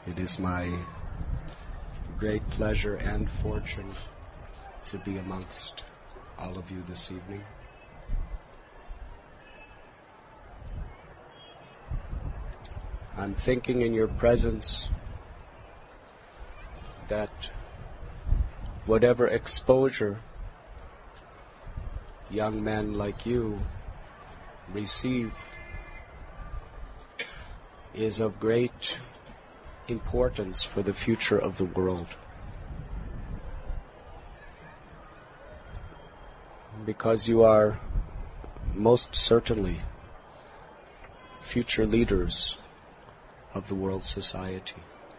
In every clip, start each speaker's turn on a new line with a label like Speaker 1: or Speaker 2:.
Speaker 1: It is my great pleasure and fortune to be amongst all of you this evening. I'm thinking in your presence that whatever exposure young men like you receive is of great importance for the future of the world. Because you are most certainly future leaders of the world society.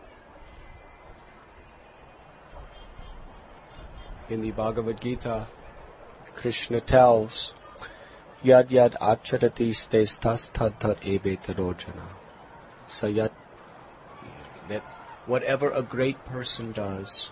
Speaker 1: In the Bhagavad Gita, Krishna tells, Yad yad acharati stestas tad tad evetarojana. Sayat, that whatever a great person does,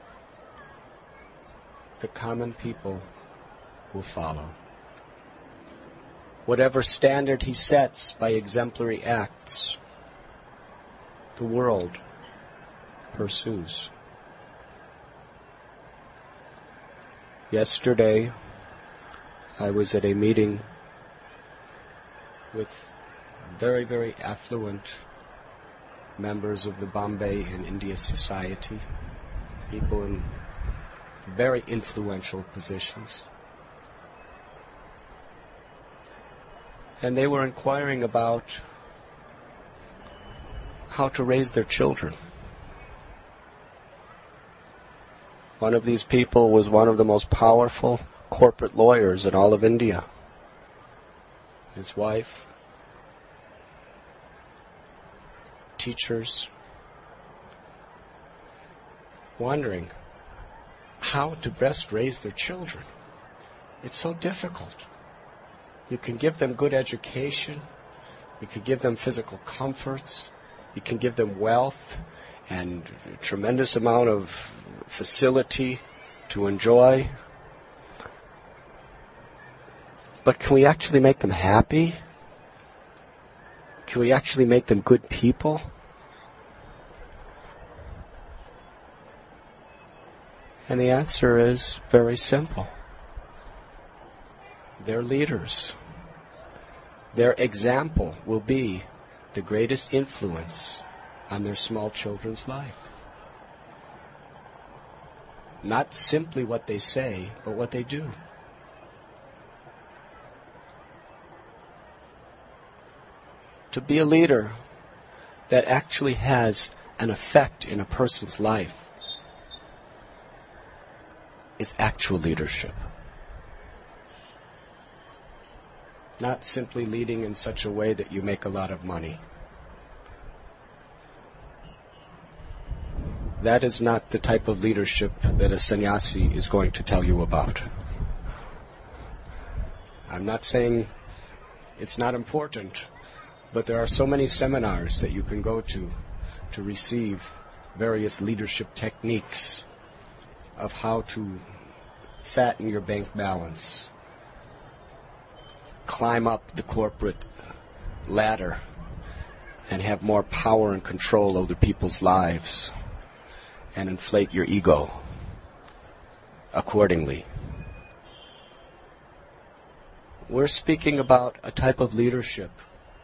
Speaker 1: the common people will follow. Whatever standard he sets by exemplary acts, the world pursues. Yesterday, I was at a meeting with very, very affluent members of the Bombay and India Society, people in very influential positions. And they were inquiring about how to raise their children. One of these people was one of the most powerful corporate lawyers in all of India. His wife, teachers, wondering how to best raise their children. It's so difficult. You can give them good education, you can give them physical comforts, you can give them wealth and a tremendous amount of facility to enjoy. But can we actually make them happy? Can we actually make them good people? And the answer is very simple. They're leaders. Their example will be the greatest influence on their small children's life. Not simply what they say, but what they do. To be a leader that actually has an effect in a person's life is actual leadership. Not simply leading in such a way that you make a lot of money. That is not the type of leadership that a sannyasi is going to tell you about. I'm not saying it's not important, but there are so many seminars that you can go to receive various leadership techniques of how to fatten your bank balance, climb up the corporate ladder, and have more power and control over people's lives, and inflate your ego accordingly. We're speaking about a type of leadership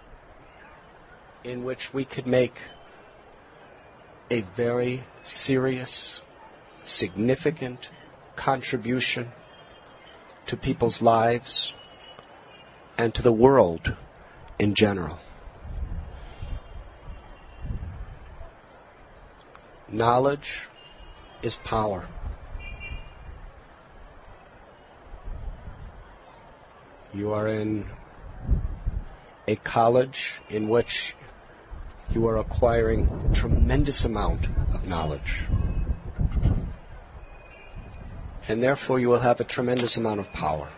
Speaker 1: in which we could make a very serious, significant contribution to people's lives and to the world in general. Knowledge is power. You are in a college in which you are acquiring a tremendous amount of knowledge. And therefore you will have a tremendous amount of power.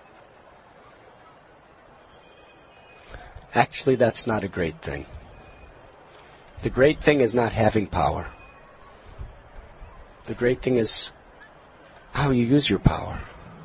Speaker 1: Actually, that's not a great thing. The great thing is not having power. The great thing is how you use your power.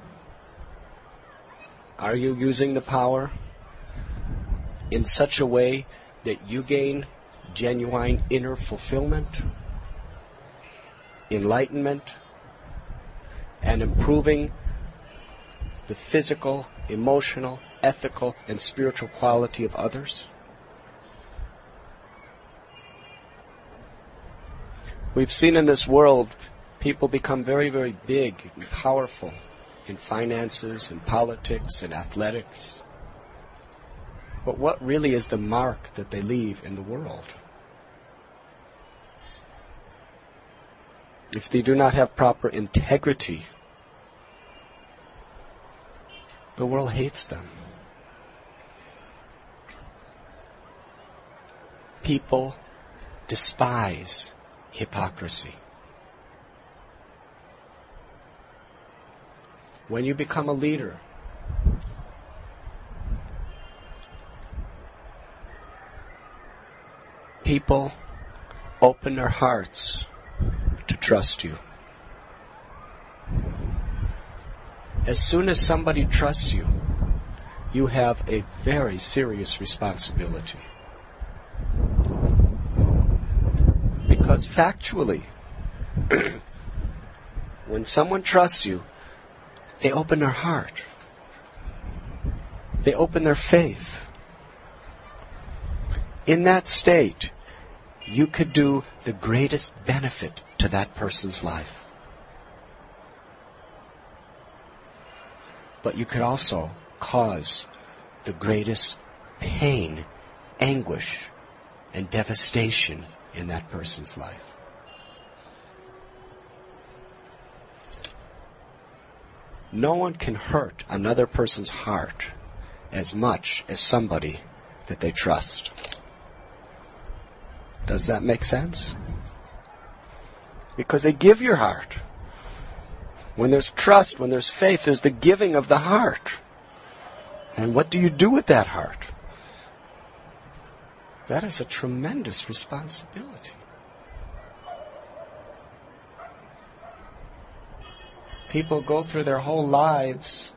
Speaker 1: Are you using the power in such a way that you gain genuine inner fulfillment, enlightenment, and improving the physical, emotional, ethical, and spiritual quality of others? We've seen in this world people become very, very big and powerful in finances, in politics, in athletics. But what really is the mark that they leave in the world? If they do not have proper integrity, the world hates them. People despise hypocrisy. When you become a leader, people open their hearts to trust you. As soon as somebody trusts you, you have a very serious responsibility. Because factually, when someone trusts you, they open their heart. They open their faith. In that state, you could do the greatest benefit to that person's life. But you could also cause the greatest pain, anguish, and devastation in that person's life. No one can hurt another person's heart as much as somebody that they trust. Does that make sense? Because they give your heart. When there's trust, when there's faith, there's the giving of the heart. And what do you do with that heart? That is a tremendous responsibility. People go through their whole lives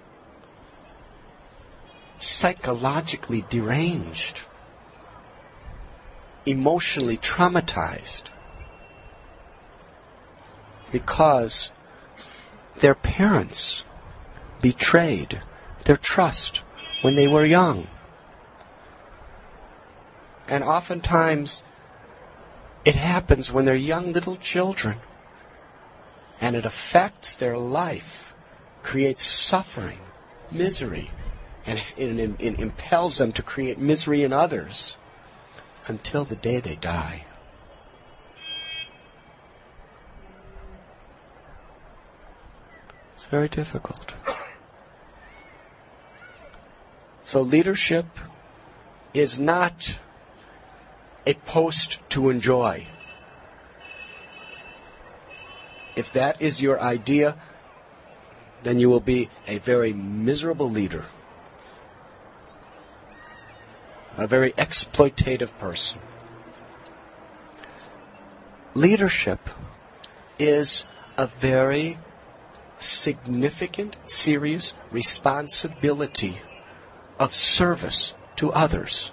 Speaker 1: psychologically deranged, emotionally traumatized, because their parents betrayed their trust when they were young. And oftentimes, it happens when they're young little children, and it affects their life, creates suffering, misery, and it impels them to create misery in others until the day they die. It's very difficult. So leadership is not a post to enjoy. If that is your idea, then you will be a very miserable leader, a very exploitative person. Leadership is a very significant, serious responsibility of service to others.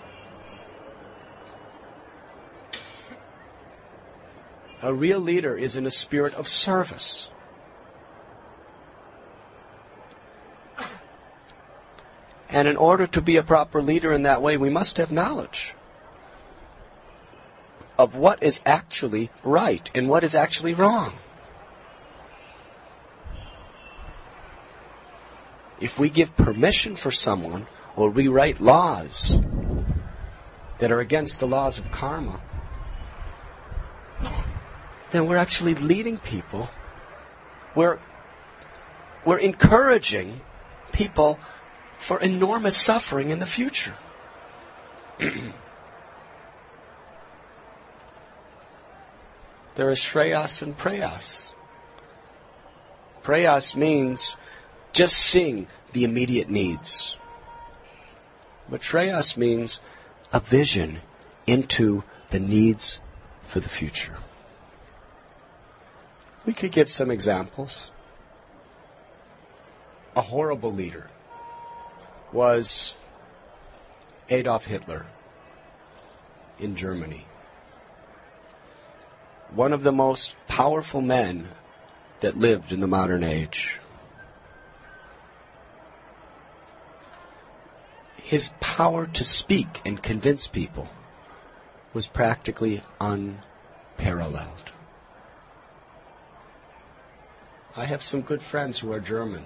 Speaker 1: A real leader is in a spirit of service. And in order to be a proper leader in that way, we must have knowledge of what is actually right and what is actually wrong. If we give permission for someone or rewrite laws that are against the laws of karma, then we're actually leading people. We're encouraging people for enormous suffering in the future. There is Shreyas and Prayas. Prayas means just seeing the immediate needs. But Shreyas means a vision into the needs for the future. We could give some examples. A horrible leader was Adolf Hitler in Germany. one of the most powerful men that lived in the modern age. His power to speak and convince people was practically unparalleled. I have some good friends who are German.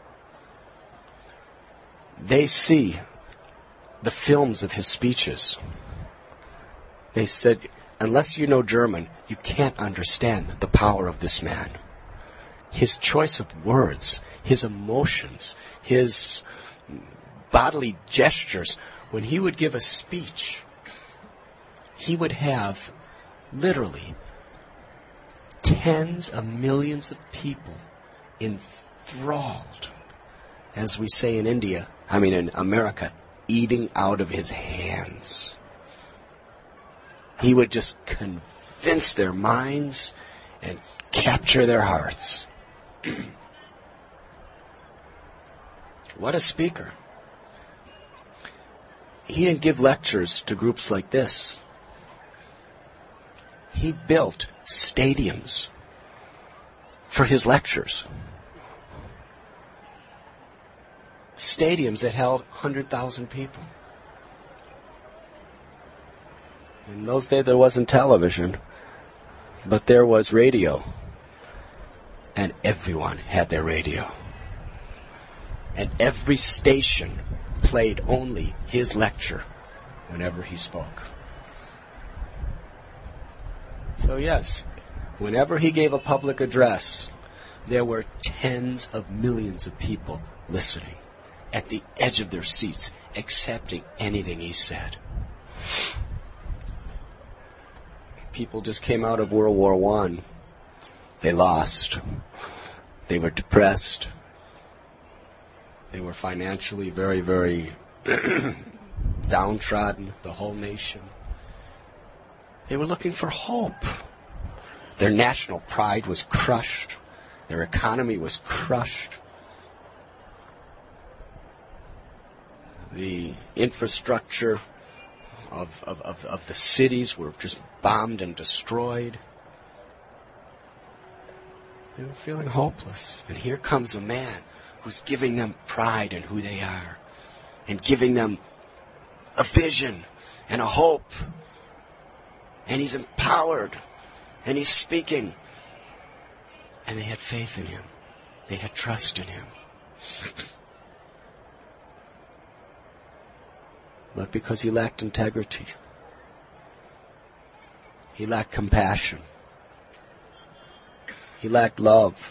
Speaker 1: They see the films of his speeches. They said, unless you know German, you can't understand the power of this man. His choice of words, his emotions, his bodily gestures. When he would give a speech, he would have literally tens of millions of people enthralled, as we say in in America, eating out of his hands. He would just convince their minds and capture their hearts. What a speaker. He didn't give lectures to groups like this. He built stadiums for his lectures. Stadiums that held 100,000 people. In those days there wasn't television, but there was radio. And everyone had their radio. And every station played only his lecture whenever he spoke. So yes, whenever he gave a public address, there were tens of millions of people listening at the edge of their seats, accepting anything he said. People just came out of World War I. They lost. They were depressed. They were financially very, very downtrodden, the whole nation. They were looking for hope. Their national pride was crushed. Their economy was crushed. The infrastructure of the cities were just bombed and destroyed. They were feeling hopeless. And here comes a man who's giving them pride in who they are and giving them a vision and a hope. And he's empowered and he's speaking. And they had faith in him. They had trust in him. But because he lacked integrity, he lacked compassion, he lacked love,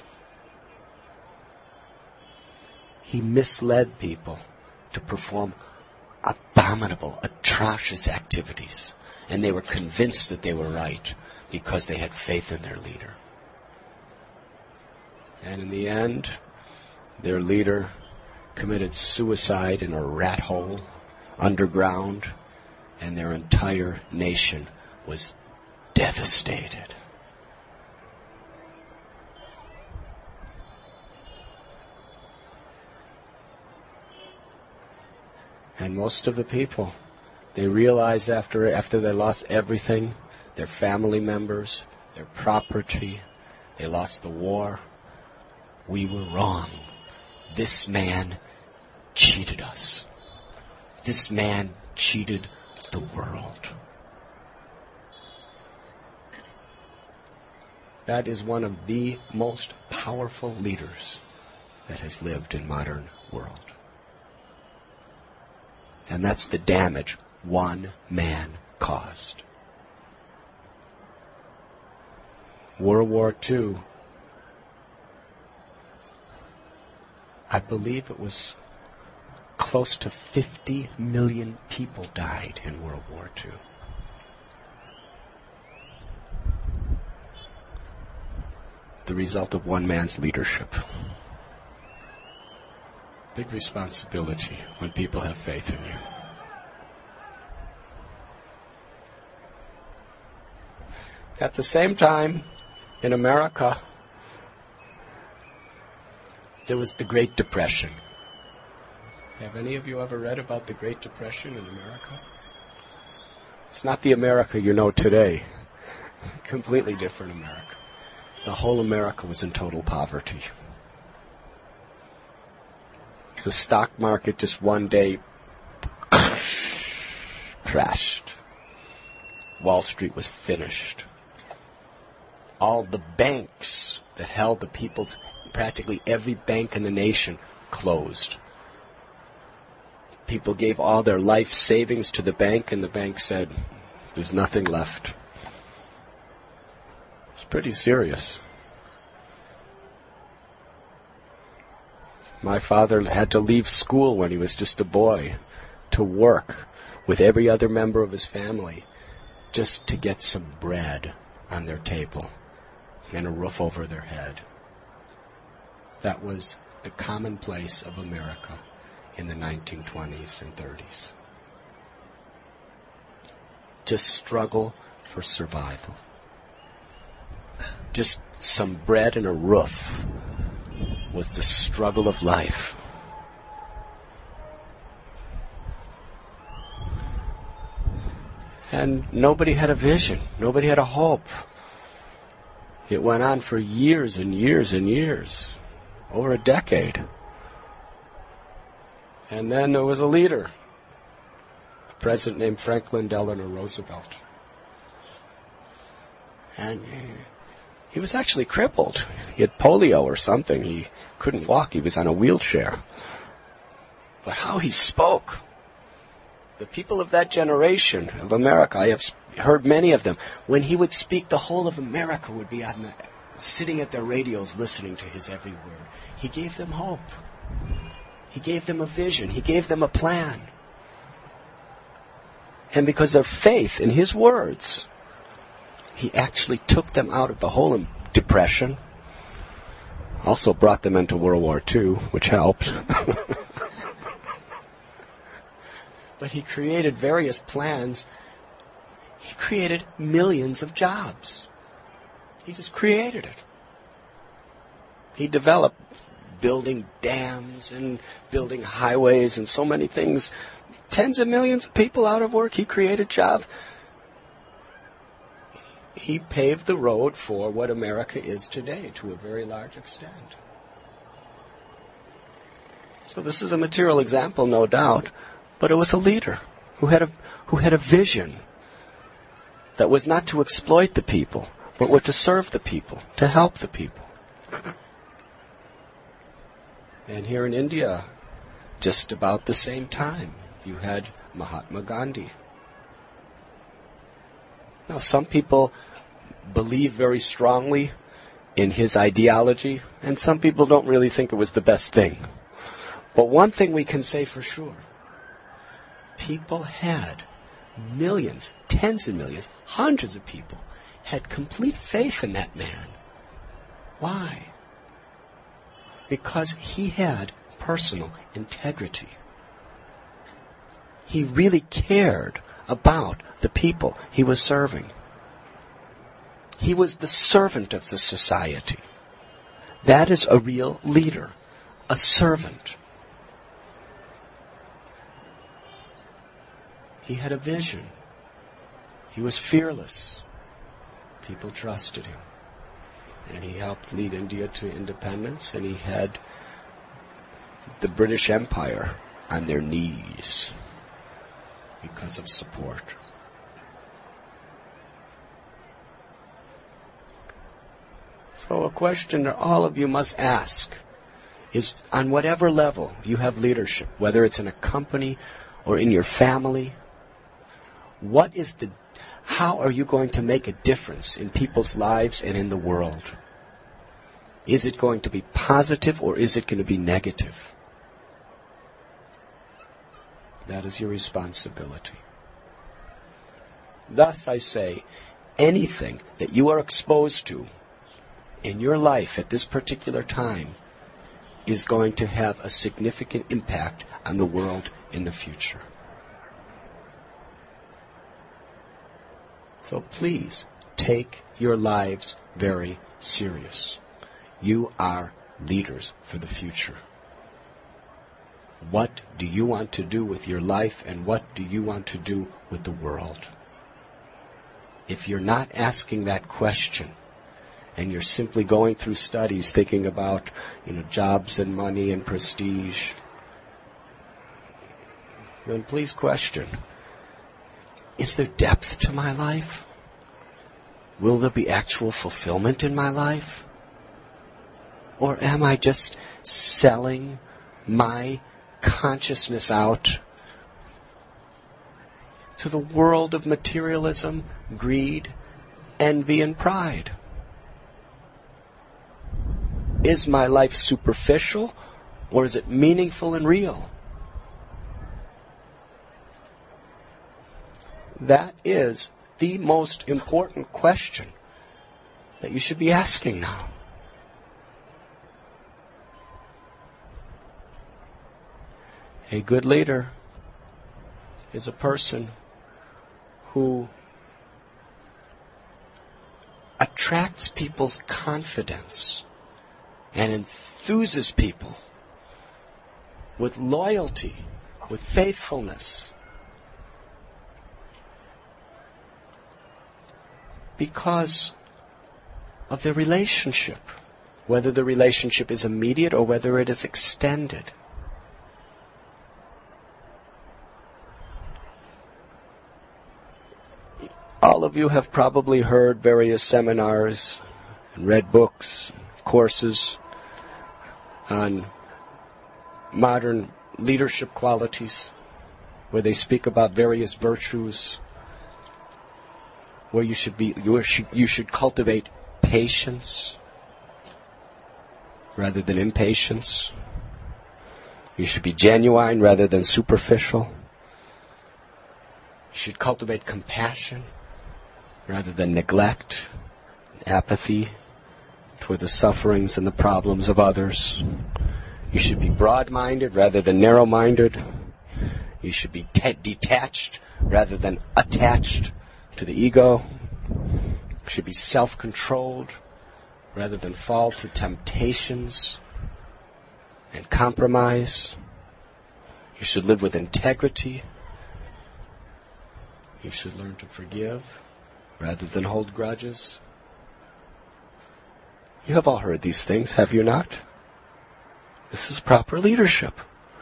Speaker 1: he misled people to perform abominable, atrocious activities. And they were convinced that they were right because they had faith in their leader. And in the end, their leader committed suicide in a rat hole underground, and their entire nation was devastated. And most of the people, they realized after they lost everything, their family members, their property, they lost the war, we were wrong. This man cheated us. This man cheated the world. That is one of the most powerful leaders that has lived in modern world. And that's the damage one man caused. World War II, I believe it was close to 50 million people died in World War II. The result of one man's leadership. Big responsibility when people have faith in you. At the same time, in America, there was the Great Depression. Have any of you ever read about the Great Depression in America? It's not the America you know today. Completely different America. The whole America was in total poverty. The stock market just one day crashed. Wall Street was finished. All the banks that held the people's, practically every bank in the nation, closed. People gave all their life savings to the bank, and the bank said, there's nothing left. It's pretty serious. My father had to leave school when he was just a boy to work with every other member of his family just to get some bread on their table and a roof over their head. That was the commonplace of America in the 1920s and 30s. Just struggle for survival. Just some bread and a roof was the struggle of life. And nobody had a vision. Nobody had a hope. It went on for years and years and years. Over a decade. And then there was a leader. A president named Franklin Delano Roosevelt. And he was actually crippled. He had polio or something. He couldn't walk. He was on a wheelchair. But how he spoke. The people of that generation of America, I have heard many of them, when he would speak, the whole of America would be sitting at their radios listening to his every word. He gave them hope. He gave them a vision. He gave them a plan. And because of faith in his words, he actually took them out of the whole depression. Also brought them into World War II, which helped. But he created various plans. He created millions of jobs. He just created it. He developed building dams and building highways and so many things. Tens of millions of people out of work. He created jobs. He paved the road for what America is today to a very large extent. So this is a material example, no doubt, but it was a leader who had a vision that was not to exploit the people, but to serve the people, to help the people. And here in India, just about the same time, you had Mahatma Gandhi. Now, some people believe very strongly in his ideology, and some people don't really think it was the best thing. But one thing we can say for sure, people had millions, tens of millions, hundreds of people had complete faith in that man. Why? Because he had personal integrity. He really cared about the people he was serving. He was the servant of the society. That is a real leader, a servant. He had a vision. He was fearless. People trusted him. And he helped lead India to independence, and he had the British Empire on their knees because of support. So a question that all of you must ask is, on whatever level you have leadership, whether it's in a company or in your family, how are you going to make a difference in people's lives and in the world? Is it going to be positive or is it going to be negative? That is your responsibility. Thus, I say, anything that you are exposed to in your life at this particular time is going to have a significant impact on the world in the future. So please, take your lives very serious. You are leaders for the future. What do you want to do with your life, and what do you want to do with the world? If you're not asking that question, and you're simply going through studies thinking about, jobs and money and prestige, then please question, is there depth to my life? Will there be actual fulfillment in my life? Or am I just selling my consciousness out to the world of materialism, greed, envy, and pride? Is my life superficial, or is it meaningful and real? That is the most important question that you should be asking now. A good leader is a person who attracts people's confidence and enthuses people with loyalty, with faithfulness, because of the relationship, whether the relationship is immediate or whether it is extended. All of you have probably heard various seminars and read books, courses on modern leadership qualities, where they speak about various virtues, where you should cultivate patience rather than impatience. You should be genuine rather than superficial. You should cultivate compassion rather than neglect, apathy toward the sufferings and the problems of others. You should be broad-minded rather than narrow-minded. You should be detached rather than attached to the ego. You should be self-controlled rather than fall to temptations and compromise. You should live with integrity. You should learn to forgive rather than hold grudges. You have all heard these things, have you not? This is proper leadership.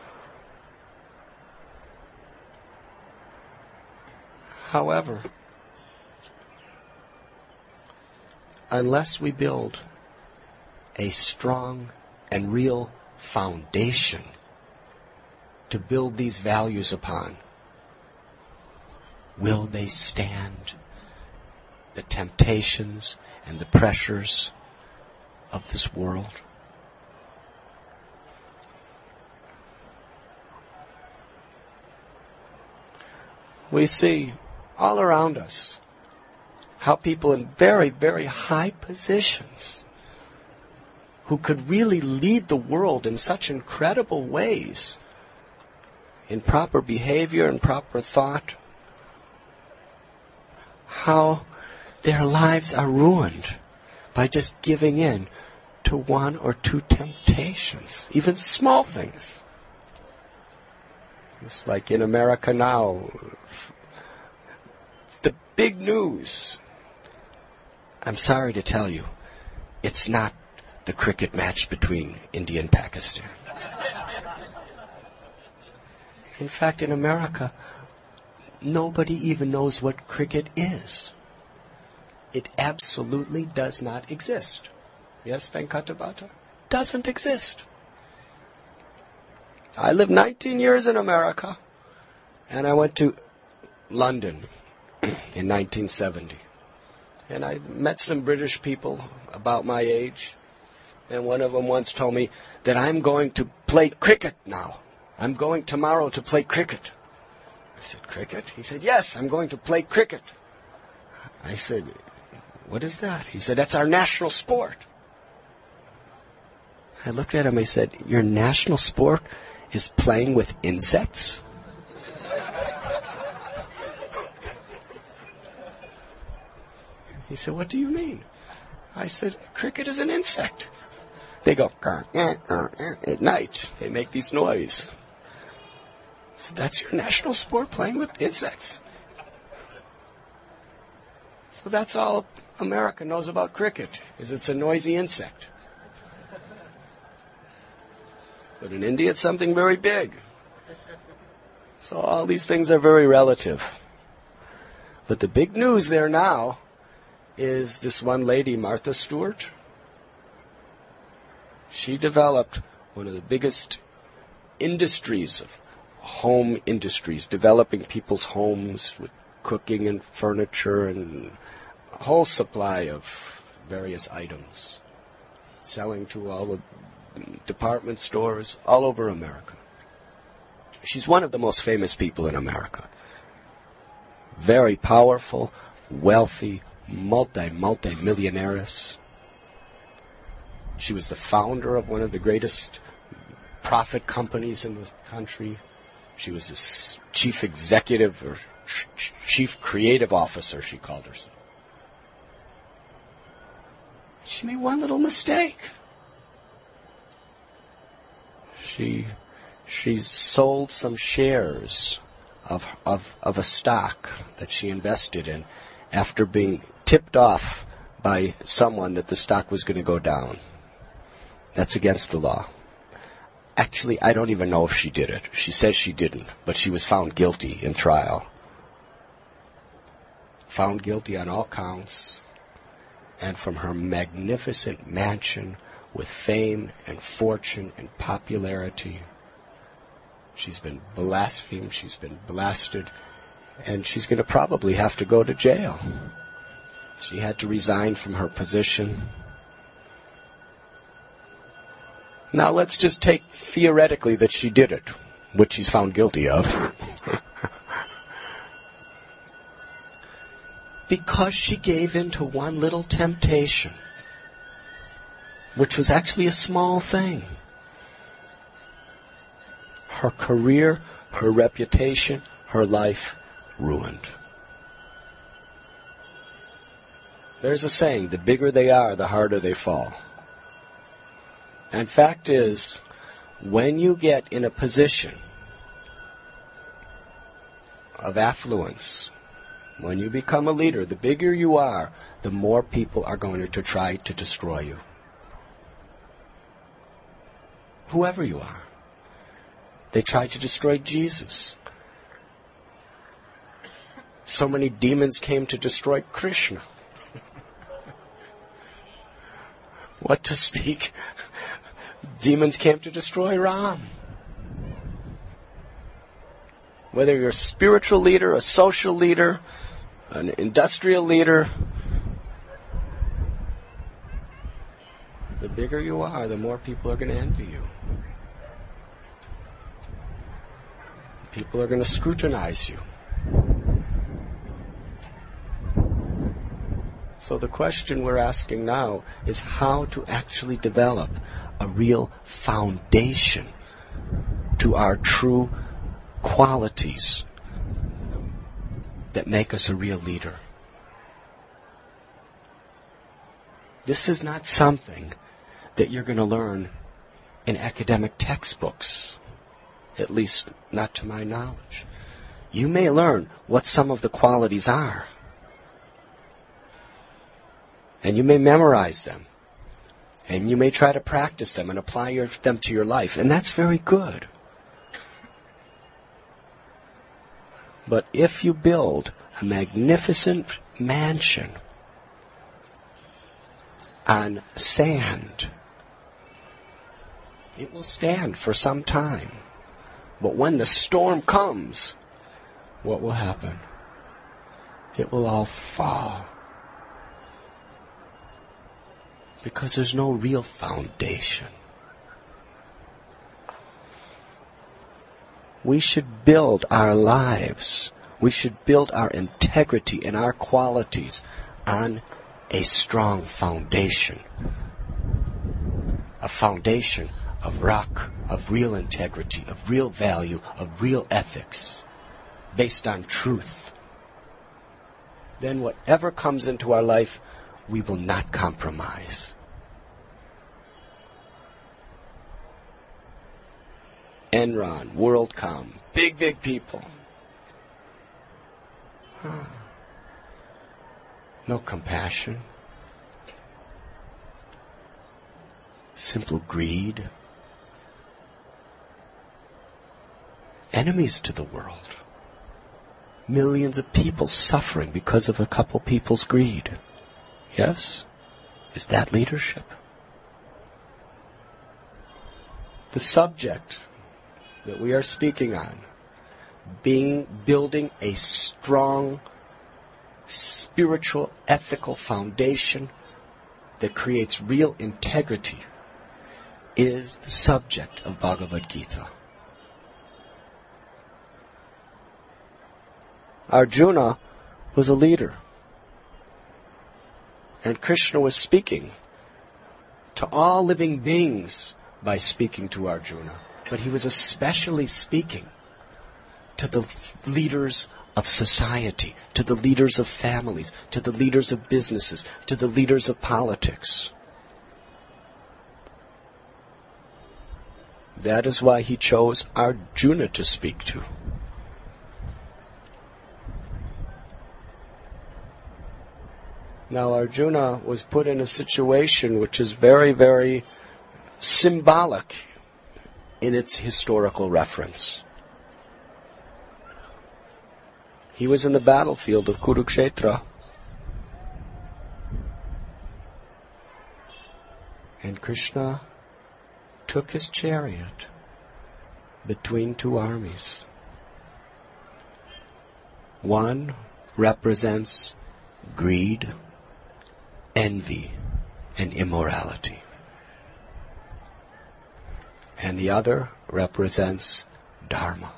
Speaker 1: However, unless we build a strong and real foundation to build these values upon, will they stand the temptations and the pressures of this world? We see all around us how people in very, very high positions who could really lead the world in such incredible ways, in proper behavior and proper thought, how their lives are ruined by just giving in to one or two temptations, even small things. It's like in America now, the big news. I'm sorry to tell you, it's not the cricket match between India and Pakistan. In fact, in America, nobody even knows what cricket is. It absolutely does not exist. Yes, Venkatabhata? Doesn't exist. I lived 19 years in America, and I went to London in 1970. And I met some British people about my age, and one of them once told me that I'm going to play cricket now. I'm going tomorrow to play cricket. I said, cricket? He said, yes, I'm going to play cricket. I said, what is that? He said, that's our national sport. I looked at him, I said, your national sport is playing with insects? He said, what do you mean? I said, cricket is an insect. They go, at night. They make these noise. So that's your national sport, playing with insects? So that's all America knows about cricket, is it's a noisy insect. But in India, it's something very big. So all these things are very relative. But the big news there now is this one lady, Martha Stewart. She developed one of the biggest industries of home industries, developing people's homes with cooking and furniture and a whole supply of various items, selling to all the department stores all over America. She's one of the most famous people in America. Very powerful, wealthy, multi-millionaires. She was the founder of one of the greatest profit companies in the country. She was the chief executive or chief creative officer, she called herself. She made one little mistake. She sold some shares of a stock that she invested in after being tipped off by someone that the stock was going to go down. That's against the law. Actually, I don't even know if she did it. She says she didn't, but she was found guilty in trial. Found guilty on all counts. And from her magnificent mansion with fame and fortune and popularity, she's been blasphemed, she's been blasted, and she's going to probably have to go to jail. She had to resign from her position. Now let's just take theoretically that she did it, which she's found guilty of. Because she gave in to one little temptation, which was actually a small thing. Her career, her reputation, her life ruined. There's a saying, the bigger they are, the harder they fall. And fact is, when you get in a position of affluence, when you become a leader, the bigger you are, the more people are going to try to destroy you. Whoever you are. They tried to destroy Jesus. So many demons came to destroy Krishna. What to speak? Demons came to destroy Ram. Whether you're a spiritual leader, a social leader, an industrial leader, the bigger you are, the more people are going to envy you. People are going to scrutinize you. So the question we're asking now is how to actually develop a real foundation to our true qualities that make us a real leader. This is not something that you're going to learn in academic textbooks, at least not to my knowledge. You may learn what some of the qualities are, and you may memorize them, and you may try to practice them and apply them to your life, and that's very good. But if you build a magnificent mansion on sand, it will stand for some time. But when the storm comes, what will happen? It will all fall. Because there's no real foundation. We should build our lives, we should build our integrity and our qualities on a strong foundation. A foundation of rock, of real integrity, of real value, of real ethics, based on truth. Then whatever comes into our life, we will not compromise. Enron, WorldCom, big people. no compassion, simple greed, enemies to the world. Millions of people suffering because of a couple people's greed. Yes? Is that leadership? The subject that we are speaking on, building a strong spiritual, ethical foundation that creates real integrity, is the subject of Bhagavad Gita. Arjuna was a leader, and Krishna was speaking to all living beings by speaking to Arjuna, but he was especially speaking to the leaders of society, to the leaders of families, to the leaders of businesses, to the leaders of politics. That is why he chose Arjuna to speak to. Now Arjuna was put in a situation which is very, very symbolic in its historical reference. He was in the battlefield of Kurukshetra. And Krishna took his chariot between two armies. One represents greed, envy, and immorality. And the other represents Dharma.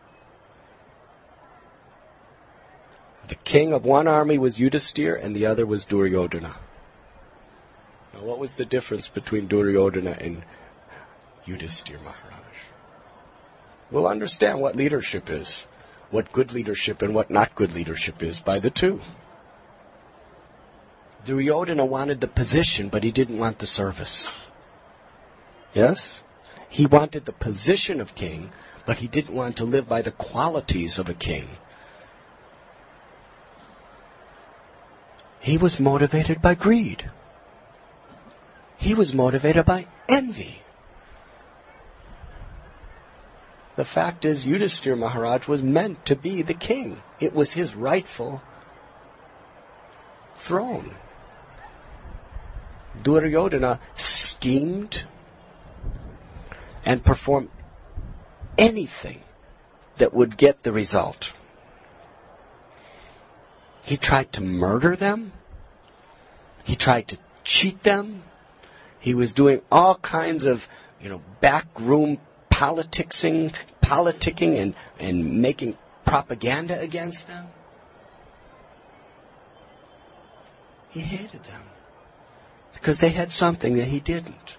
Speaker 1: The king of one army was Yudhisthira and the other was Duryodhana. Now what was the difference between Duryodhana and Yudhisthira Maharaj? We'll understand what leadership is, what good leadership and what not good leadership is by the two. Duryodhana wanted the position, but he didn't want the service. Yes? He wanted the position of king, but he didn't want to live by the qualities of a king. He was motivated by greed. He was motivated by envy. The fact is, Yudhisthira Maharaj was meant to be the king. It was his rightful throne. Duryodhana schemed and performed anything that would get the result. He tried to murder them. He tried to cheat them. He was doing all kinds of, backroom politicking and making propaganda against them. He hated them because they had something that he didn't.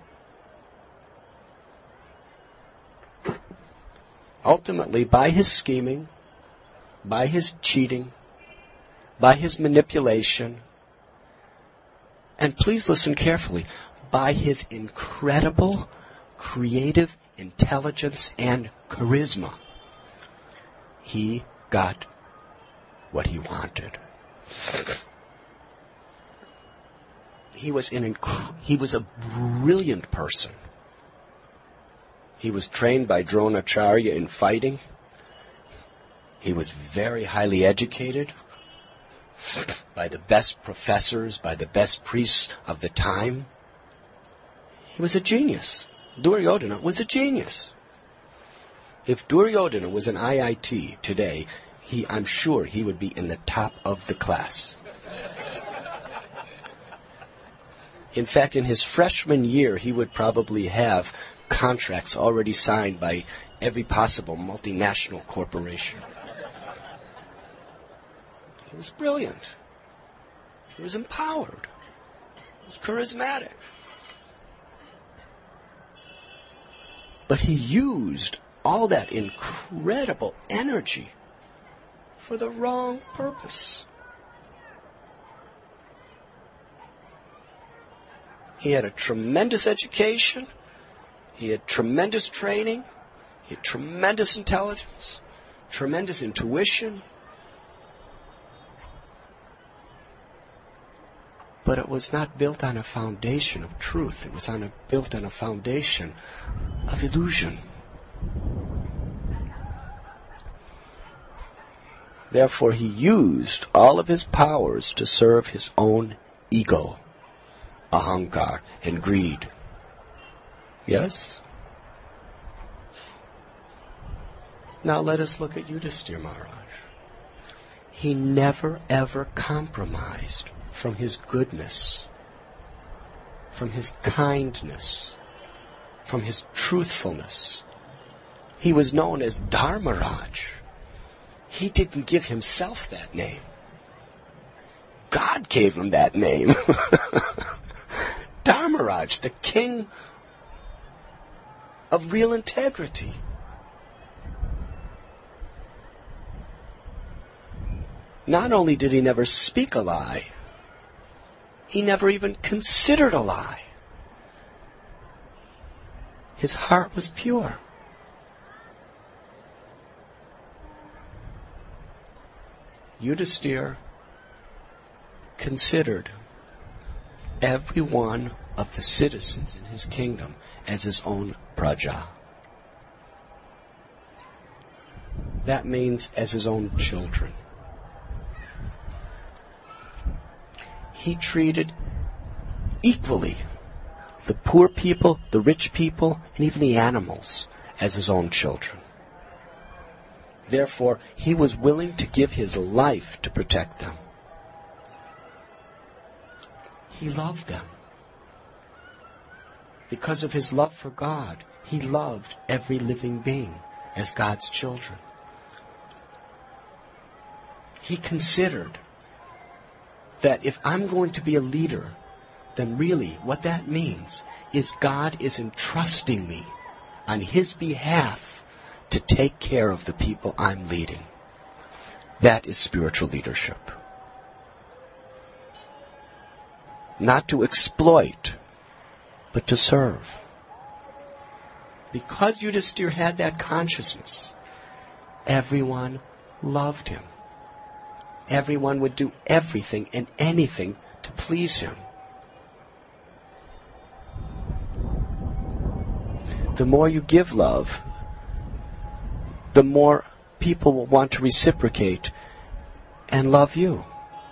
Speaker 1: Ultimately, by his scheming, by his cheating, by his manipulation, and please listen carefully, by his incredible creative intelligence and charisma, he got what he wanted. He was a brilliant person. He was trained by Dronacharya in fighting. He was very highly educated by the best professors, by the best priests of the time. He was a genius. Duryodhana was a genius. If Duryodhana was an IIT today, I'm sure he would be in the top of the class. In fact, in his freshman year, he would probably have contracts already signed by every possible multinational corporation. He was brilliant. He was empowered. He was charismatic. But he used all that incredible energy for the wrong purpose. He had a tremendous education. He had tremendous training. He had tremendous intelligence, tremendous intuition. But it was not built on a foundation of truth. It was built on a foundation of illusion. Therefore, he used all of his powers to serve his own ego, ahankar, and greed. Yes? Now let us look at Yudhisthira Maharaj. He never ever compromised from his goodness, from his kindness, from his truthfulness. He was known as Dharmaraj. He didn't give himself that name. God gave him that name. Dharmaraj, the king of real integrity. Not only did he never speak a lie, he never even considered a lie. His heart was pure. Yudhisthira considered every one of the citizens in his kingdom as his own praja. That means as his own children. He treated equally the poor people, the rich people, and even the animals as his own children. Therefore, he was willing to give his life to protect them. He loved them. Because of his love for God, he loved every living being as God's children. He considered that if I'm going to be a leader, then really what that means is God is entrusting me on his behalf to take care of the people I'm leading. That is spiritual leadership. Not to exploit, but to serve. Because Yudhisthira had that consciousness, everyone loved him. Everyone would do everything and anything to please him. The more you give love, the more people will want to reciprocate and love you.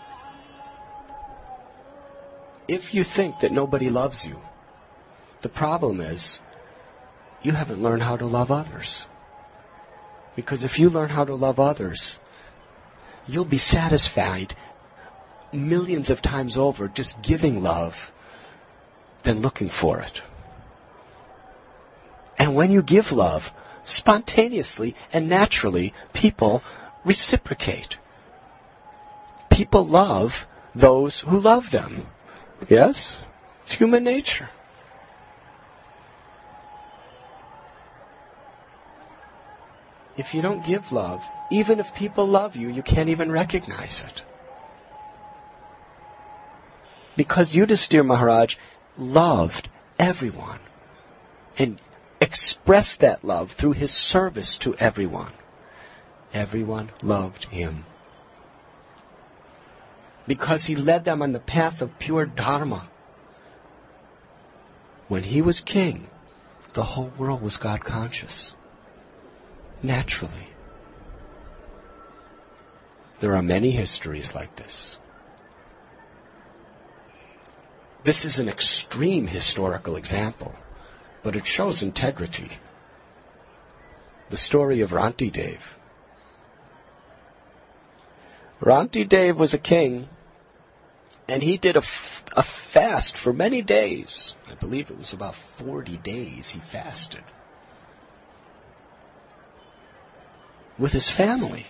Speaker 1: If you think that nobody loves you, the problem is you haven't learned how to love others. Because if you learn how to love others, you'll be satisfied millions of times over just giving love than looking for it. And when you give love, spontaneously and naturally, people reciprocate. People love those who love them. Yes? It's human nature. If you don't give love, even if people love you, you can't even recognize it. Because Yudhisthira Maharaj loved everyone and expressed that love through his service to everyone. Everyone loved him. Because he led them on the path of pure dharma. When he was king, the whole world was God conscious. Naturally. There are many histories like this. This is an extreme historical example, but it shows integrity. The story of Rantidev. Rantidev was a king, and he did a fast for many days. I believe it was about 40 days he fasted. With his family.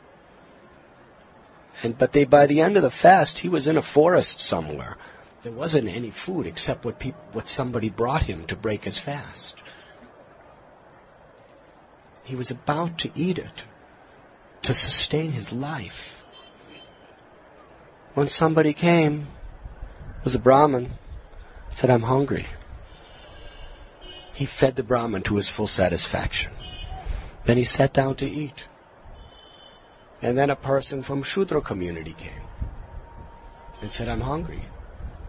Speaker 1: But by the end of the fast, he was in a forest somewhere. There wasn't any food except what somebody brought him to break his fast. He was about to eat it to sustain his life. When somebody came, it was a Brahmin, said, "I'm hungry." He fed the Brahmin to his full satisfaction. Then he sat down to eat. And then a person from Shudra community came and said, "I'm hungry."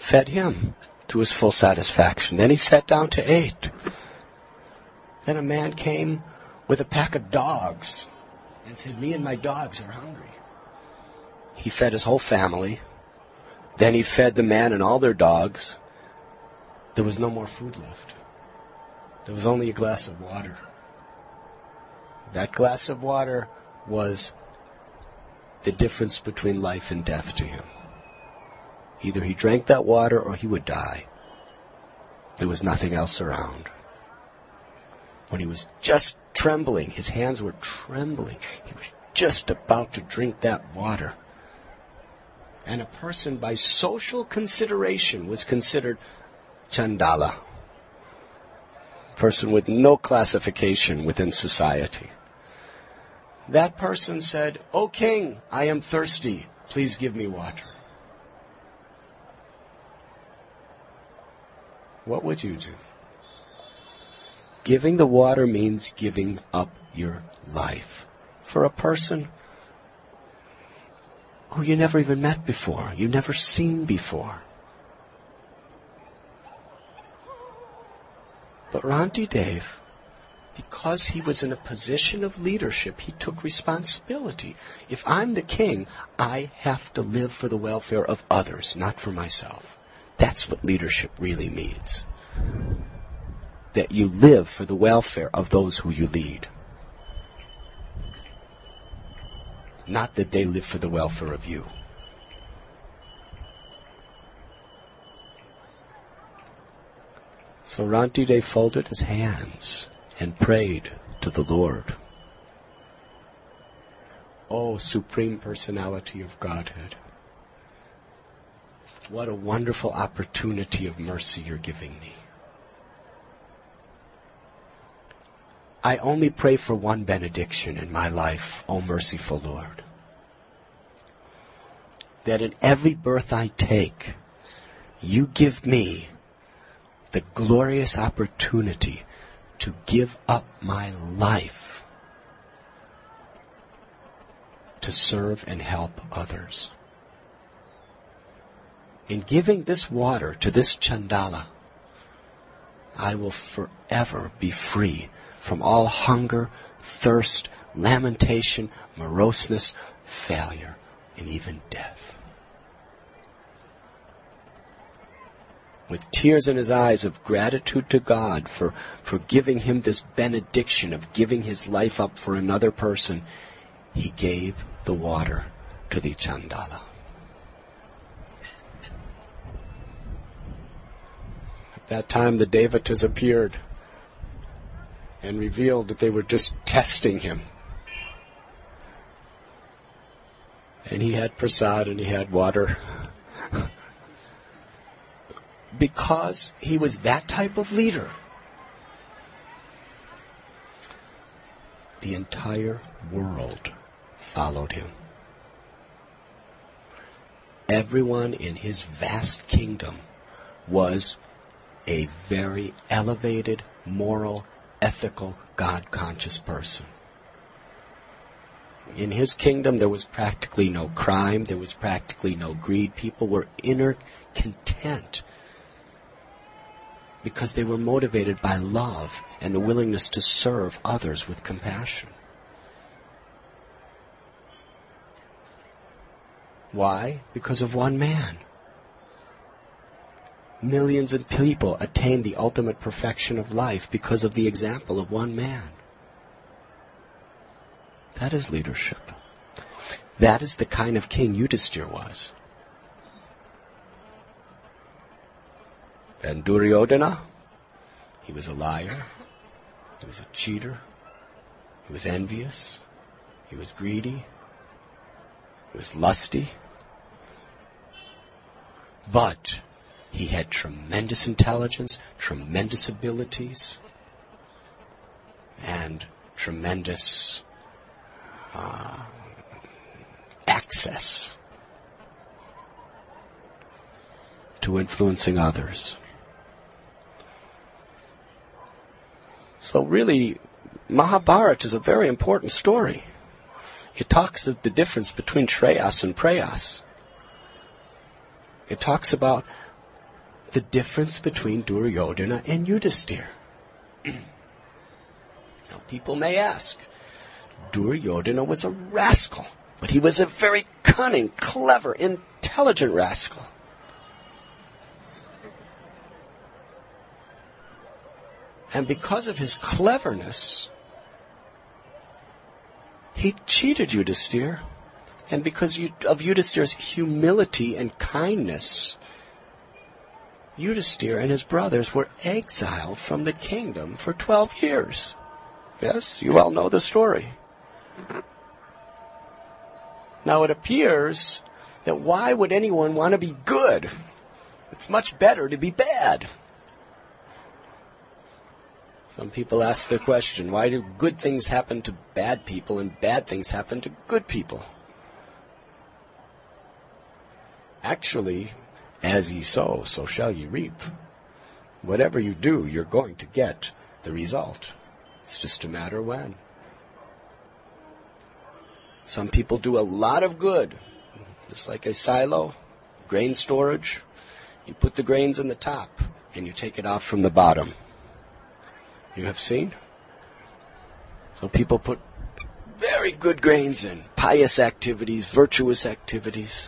Speaker 1: fed him to his full satisfaction. Then he sat down to eat. Then a man came with a pack of dogs and said, "Me and my dogs are hungry." He fed his whole family. Then he fed the man and all their dogs. There was no more food left. There was only a glass of water. That glass of water was the difference between life and death to him. Either he drank that water or he would die. There was nothing else around. When he was just trembling, his hands were trembling, he was just about to drink that water. And a person by social consideration was considered Chandala. A person with no classification within society. That person said, "O king, I am thirsty. Please give me water." What would you do? Giving the water means giving up your life for a person who you never even met before, you never seen before. But Ranti Dev, because he was in a position of leadership, he took responsibility. If I'm the king, I have to live for the welfare of others, not for myself. That's what leadership really means. That you live for the welfare of those who you lead. Not that they live for the welfare of you. So Ranti Dev folded his hands and prayed to the Lord. Oh, Supreme Personality of Godhead, what a wonderful opportunity of mercy you're giving me. I only pray for one benediction in my life, O merciful Lord. That in every birth I take, you give me the glorious opportunity to give up my life to serve and help others. In giving this water to this Chandala, I will forever be free from all hunger, thirst, lamentation, moroseness, failure, and even death. With tears in his eyes of gratitude to God for giving him this benediction of giving his life up for another person, he gave the water to the Chandala. At that time the Devatas appeared and revealed that they were just testing him. And he had prasad and he had water. Because he was that type of leader, the entire world followed him. Everyone in his vast kingdom was a very elevated, moral, ethical, God-conscious person. In his kingdom, there was practically no crime. There was practically no greed. People were inner content because they were motivated by love and the willingness to serve others with compassion. Why? Because of one man. Millions of people attained the ultimate perfection of life because of the example of one man. That is leadership. That is the kind of king Yudhisthira was. And Duryodhana, he was a liar, he was a cheater, he was envious, he was greedy, he was lusty. But he had tremendous intelligence, tremendous abilities, and tremendous access to influencing others. So really, Mahabharata is a very important story. It talks of the difference between Shreyas and Preyas. It talks about the difference between Duryodhana and Yudhisthira. Now, people may ask, Duryodhana was a rascal, but he was a very cunning, clever, intelligent rascal. And because of his cleverness, he cheated Yudhisthira. And because of Yudhisthira's humility and kindness, Yudhisthira and his brothers were exiled from the kingdom for 12 years. Yes, you all know the story. Now it appears that why would anyone want to be good? It's much better to be bad. Some people ask the question, why do good things happen to bad people and bad things happen to good people? Actually, as ye sow, so shall ye reap. Whatever you do, you're going to get the result. It's just a matter when. Some people do a lot of good, just like a silo, grain storage. You put the grains in the top, and you take it off from the bottom. You have seen? So people put very good grains in, pious activities, virtuous activities.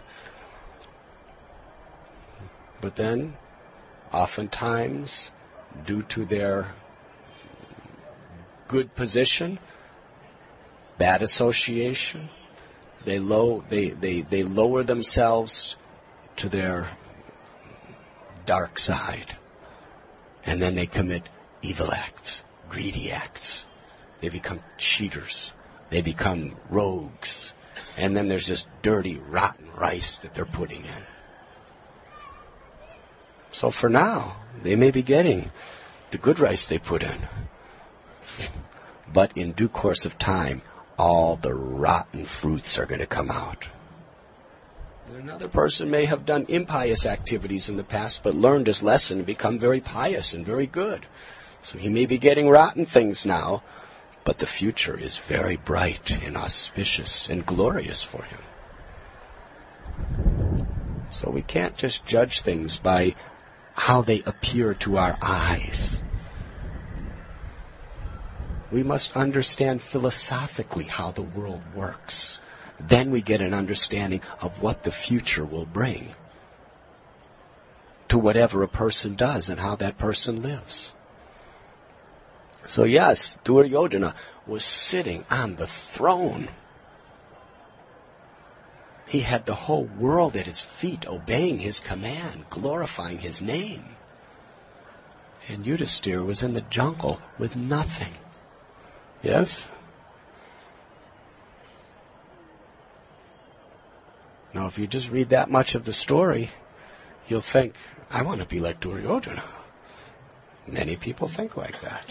Speaker 1: But then, oftentimes, due to their good position, bad association, they lower themselves to their dark side. And then they commit evil acts, greedy acts. They become cheaters. They become rogues. And then there's just dirty, rotten rice that they're putting in. So for now, they may be getting the good rice they put in. But in due course of time, all the rotten fruits are going to come out. Another person may have done impious activities in the past, but learned his lesson and become very pious and very good. So he may be getting rotten things now, but the future is very bright and auspicious and glorious for him. So we can't just judge things by how they appear to our eyes. We must understand philosophically how the world works. Then we get an understanding of what the future will bring to whatever a person does and how that person lives. So yes, Duryodhana was sitting on the throne. He had the whole world at his feet, obeying his command, glorifying his name. And Yudhisthira was in the jungle with nothing. Yes? Now, if you just read that much of the story, you'll think, I want to be like Duryodhana. Many people think like that.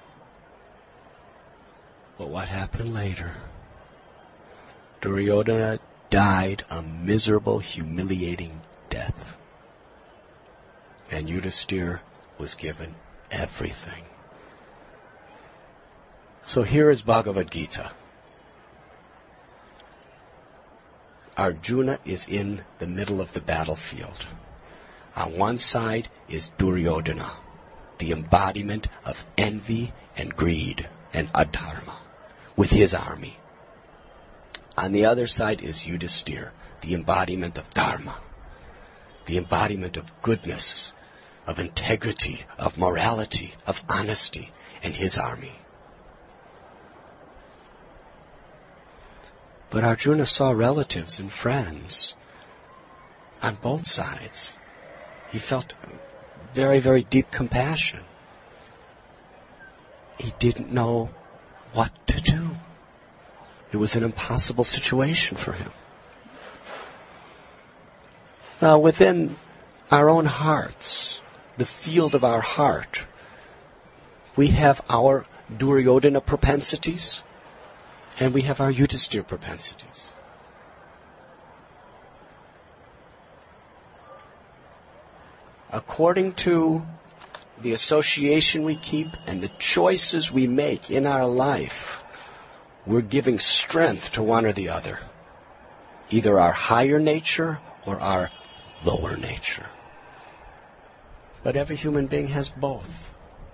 Speaker 1: But what happened later? Duryodhana died a miserable, humiliating death. And Yudhisthira was given everything. So here is Bhagavad Gita. Arjuna is in the middle of the battlefield. On one side is Duryodhana, the embodiment of envy and greed and adharma, with his army. On the other side is Yudhisthira, the embodiment of dharma, the embodiment of goodness, of integrity, of morality, of honesty, and his army. But Arjuna saw relatives and friends on both sides. He felt very, very deep compassion. He didn't know what to do. It was an impossible situation for him. Now, within our own hearts, the field of our heart, we have our Duryodhana propensities, and we have our Yudhisthira propensities. According to the association we keep and the choices we make in our life, we're giving strength to one or the other. Either our higher nature or our lower nature. But every human being has both.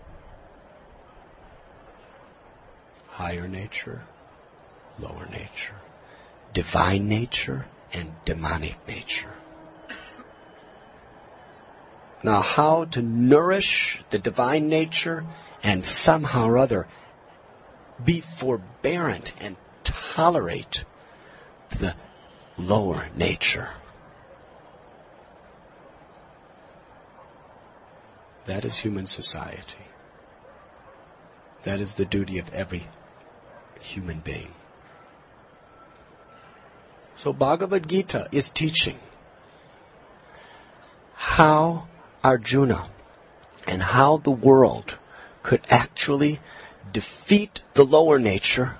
Speaker 1: Higher nature, lower nature. Divine nature and demonic nature. Now, how to nourish the divine nature and somehow or other be forbearant and tolerate the lower nature. That is human society. That is the duty of every human being. So Bhagavad Gita is teaching how Arjuna and how the world could actually defeat the lower nature,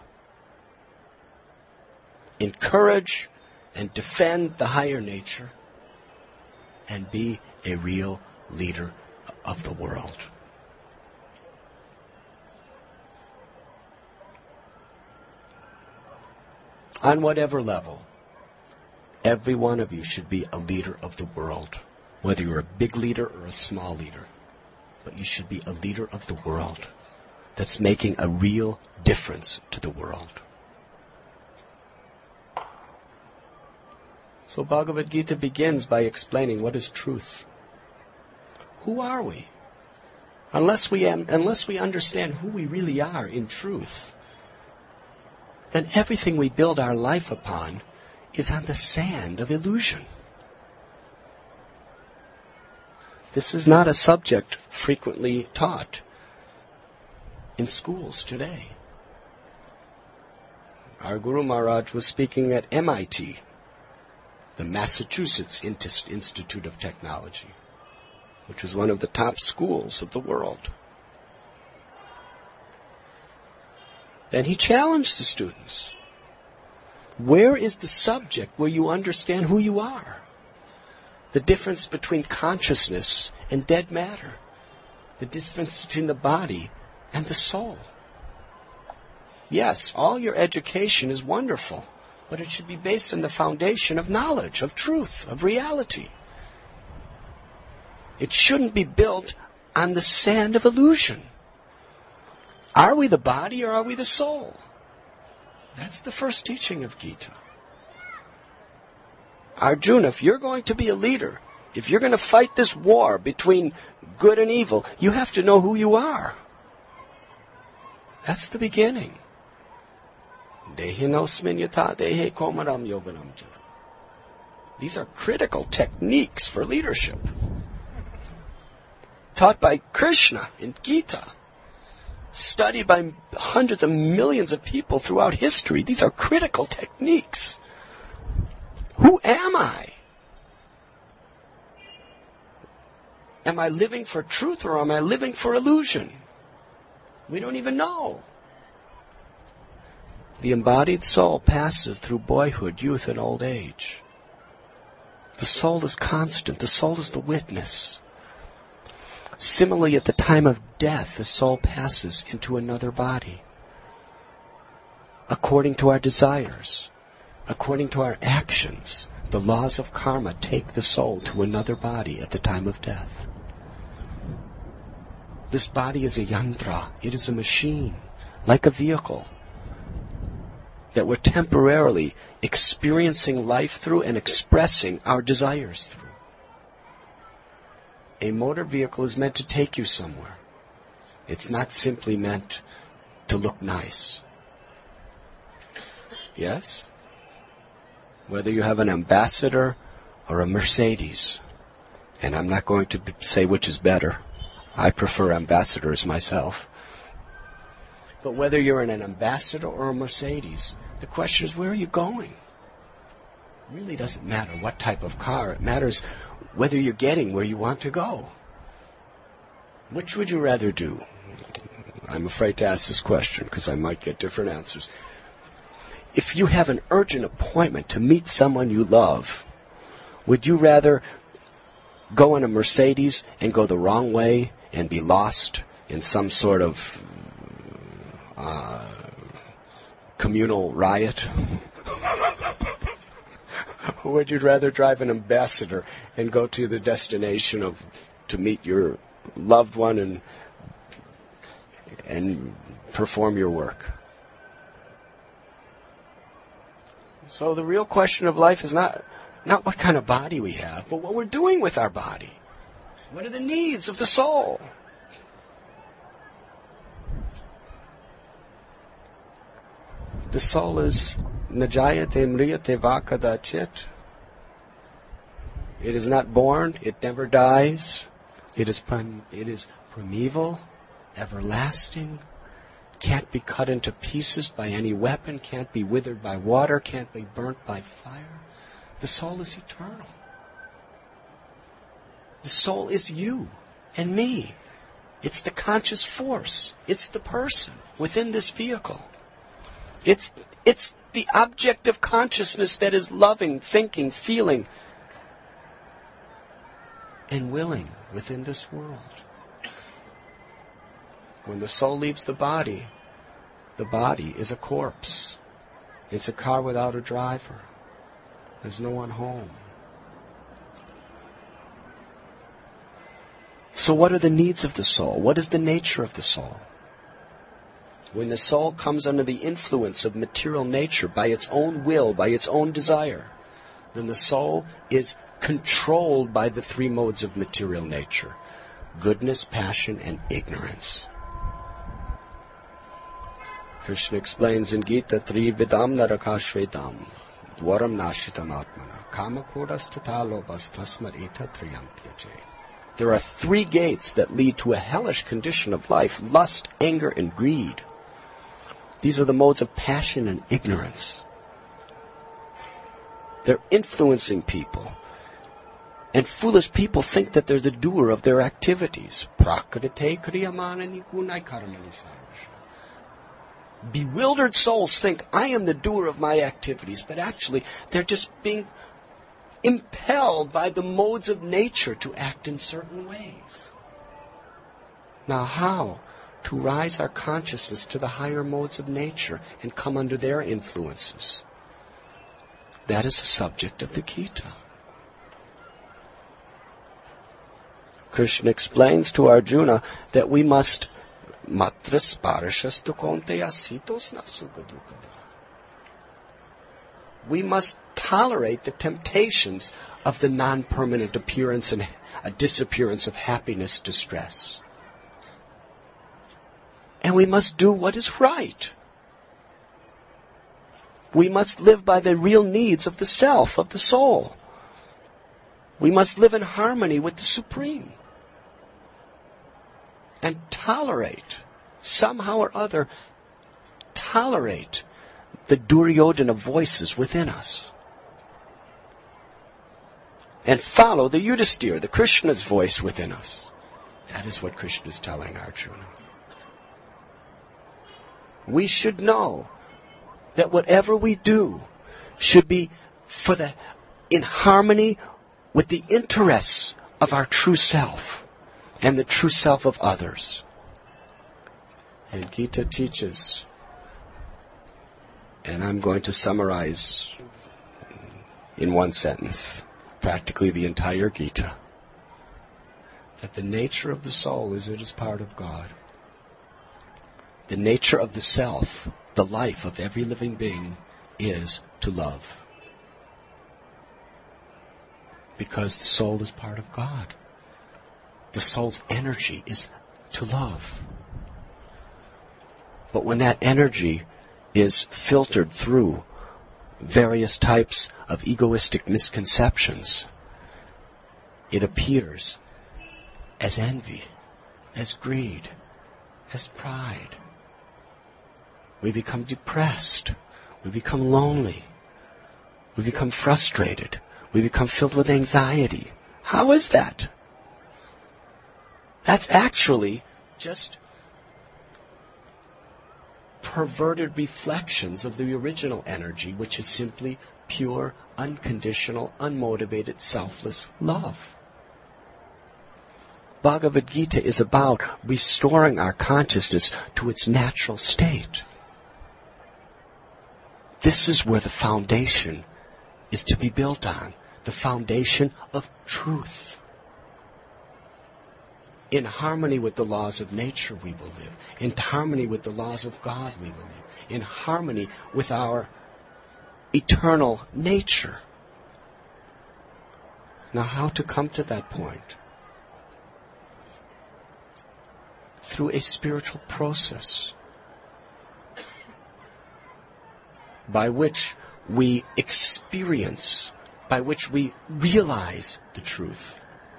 Speaker 1: encourage and defend the higher nature, and be a real leader of the world. On whatever level, every one of you should be a leader of the world. Whether you're a big leader or a small leader. But you should be a leader of the world that's making a real difference to the world. So Bhagavad Gita begins by explaining what is truth. Who are we? Unless we understand who we really are in truth, then everything we build our life upon is on the sand of illusion. This is not a subject frequently taught in schools today. Our Guru Maharaj was speaking at MIT, the Massachusetts Institute of Technology, which is one of the top schools of the world. And he challenged the students. Where is the subject where you understand who you are? The difference between consciousness and dead matter. The difference between the body and the soul. Yes, all your education is wonderful, but it should be based on the foundation of knowledge, of truth, of reality. It shouldn't be built on the sand of illusion. Are we the body or are we the soul? That's the first teaching of Gita. Arjuna, if you're going to be a leader, if you're going to fight this war between good and evil, you have to know who you are. That's the beginning. Dehinosmin yata dehe komaram yoganam jana. These are critical techniques for leadership. Taught by Krishna in Gita. Studied by hundreds of millions of people throughout history. These are critical techniques. Who am I? Am I living for truth or am I living for illusion? We don't even know. The embodied soul passes through boyhood, youth, and old age. The soul is constant. The soul is the witness. Similarly, at the time of death, the soul passes into another body. According to our desires, according to our actions, the laws of karma take the soul to another body at the time of death. This body is a yantra. It is a machine, like a vehicle, that we're temporarily experiencing life through and expressing our desires through. A motor vehicle is meant to take you somewhere. It's not simply meant to look nice. Yes? Whether you have an Ambassador or a Mercedes, and I'm not going to say which is better. I prefer Ambassadors myself. But whether you're in an Ambassador or a Mercedes, the question is, where are you going? It really doesn't matter what type of car. It matters whether you're getting where you want to go. Which would you rather do? I'm afraid to ask this question because I might get different answers. If you have an urgent appointment to meet someone you love, would you rather go in a Mercedes and go the wrong way and be lost in some sort of communal riot? Or would you rather drive an Ambassador and go to the destination of to meet your loved one and perform your work. So the real question of life is not what kind of body we have, but what we're doing with our body. What are the needs of the soul? The soul is najayate mriyate va kadachit. It is not born, it never dies. It is primeval, everlasting, can't be cut into pieces by any weapon, can't be withered by water, can't be burnt by fire. The soul is eternal. The soul is you and me. It's the conscious force. It's the person within this vehicle. It's the object of consciousness that is loving, thinking, feeling, and willing within this world. When the soul leaves the body is a corpse. It's a car without a driver. There's no one home. So what are the needs of the soul? What is the nature of the soul? When the soul comes under the influence of material nature by its own will, by its own desire, then the soul is controlled by the three modes of material nature: goodness, passion, and ignorance. Krishna explains in Gita, Trividam narakashvedam, dwaram nashitam atmana, kamakodas tatalobas tasmat eta triyantyajay. There are three gates that lead to a hellish condition of life: lust, anger, and greed. These are the modes of passion and ignorance. They're influencing people. And foolish people think that they're the doer of their activities. Bewildered souls think, I am the doer of my activities, but actually they're just being impelled by the modes of nature to act in certain ways. Now how to rise our consciousness to the higher modes of nature and come under their influences? That is the subject of the Gita. Krishna explains to Arjuna that we must we must tolerate the temptations of the non-permanent appearance and a disappearance of happiness, distress. And we must do what is right. We must live by the real needs of the self, of the soul. We must live in harmony with the Supreme. And tolerate, somehow or other, tolerate the Duryodhana voices within us. And follow the Yudhisthira, the Krishna's voice within us. That is what Krishna is telling Arjuna. We should know that whatever we do should be in harmony with the interests of our true self and the true self of others. And Gita teaches, and I'm going to summarize in one sentence, practically the entire Gita, that the nature of the soul is it is part of God. The nature of the self, the life of every living being, is to love. Because the soul is part of God. The soul's energy is to love. But when that energy is filtered through various types of egoistic misconceptions, it appears as envy, as greed, as pride. We become depressed. We become lonely. We become frustrated. We become filled with anxiety. How is that? That's actually just perverted reflections of the original energy, which is simply pure, unconditional, unmotivated, selfless love. Bhagavad Gita is about restoring our consciousness to its natural state. This is where the foundation is to be built on, the foundation of truth. In harmony with the laws of nature we will live. In harmony with the laws of God we will live. In harmony with our eternal nature. Now, how to come to that point? Through a spiritual process by which we experience, by which we realize the truth,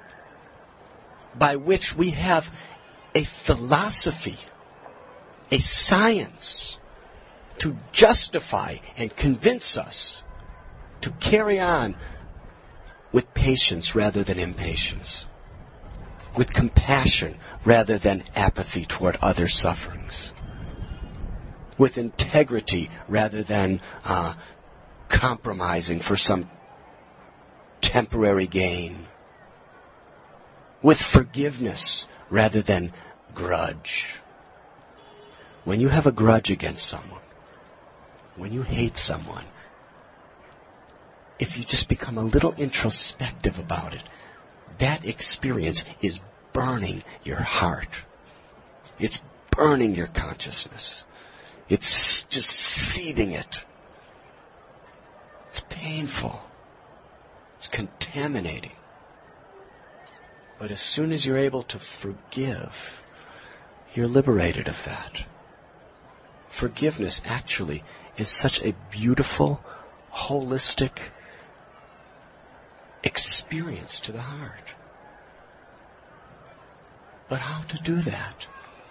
Speaker 1: by which we have a philosophy, a science to justify and convince us to carry on with patience rather than impatience, with compassion rather than apathy toward other sufferings, with integrity rather than compromising for some temporary gain, with forgiveness rather than grudge. When you have a grudge against someone, when you hate someone, if you just become a little introspective about it, that experience is burning your heart. It's burning your consciousness. It's just seething it. It's painful. It's contaminating. But as soon as you're able to forgive, you're liberated of that. Forgiveness actually is such a beautiful, holistic experience to the heart. But how to do that?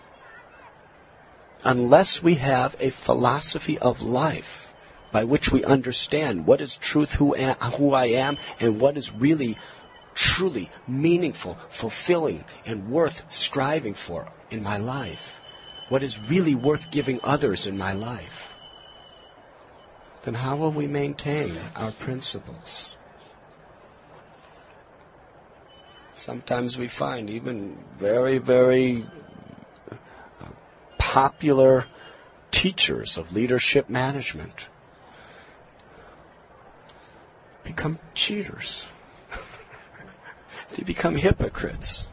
Speaker 1: Unless we have a philosophy of life by which we understand what is truth, who I am, and what is really, truly meaningful, fulfilling, and worth striving for in my life, what is really worth giving others in my life, then how will we maintain our principles? Sometimes we find even very, very popular teachers of leadership management become cheaters. They become hypocrites.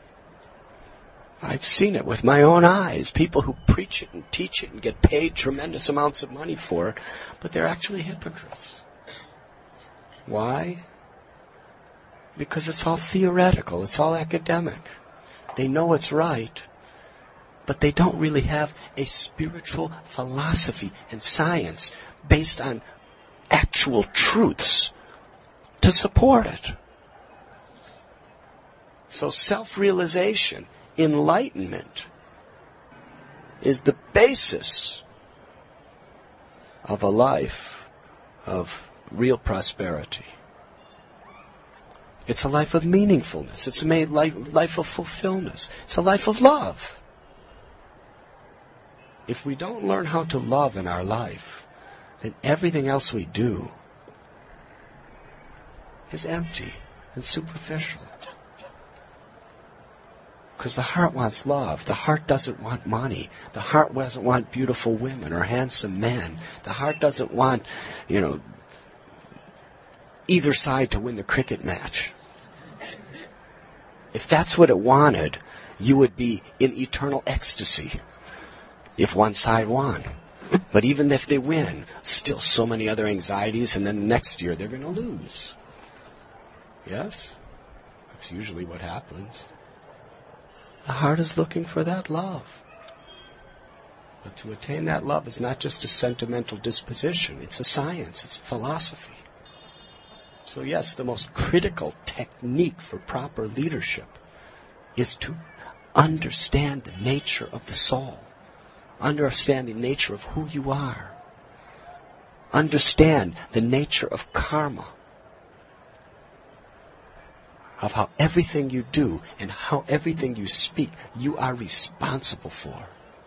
Speaker 1: I've seen it with my own eyes. People who preach it and teach it and get paid tremendous amounts of money for it, but they're actually hypocrites. Why? Because it's all theoretical. It's all academic. They know it's right, but they don't really have a spiritual philosophy and science based on actual truths to support it. So self-realization, enlightenment, is the basis of a life of real prosperity. It's a life of meaningfulness. It's a life of fulfillment. It's a life of love. If we don't learn how to love in our life, then everything else we do is empty and superficial. Because the heart wants love. The heart doesn't want money. The heart doesn't want beautiful women or handsome men. The heart doesn't want, either side to win the cricket match. If that's what it wanted, you would be in eternal ecstasy if one side won. But even if they win, still so many other anxieties, and then next year they're going to lose. Yes? That's usually what happens. The heart is looking for that love. But to attain that love is not just a sentimental disposition. It's a science. It's a philosophy. So yes, the most critical technique for proper leadership is to understand the nature of the soul. Understand the nature of who you are. Understand the nature of karma. Of how everything you do and how everything you speak, you are responsible for.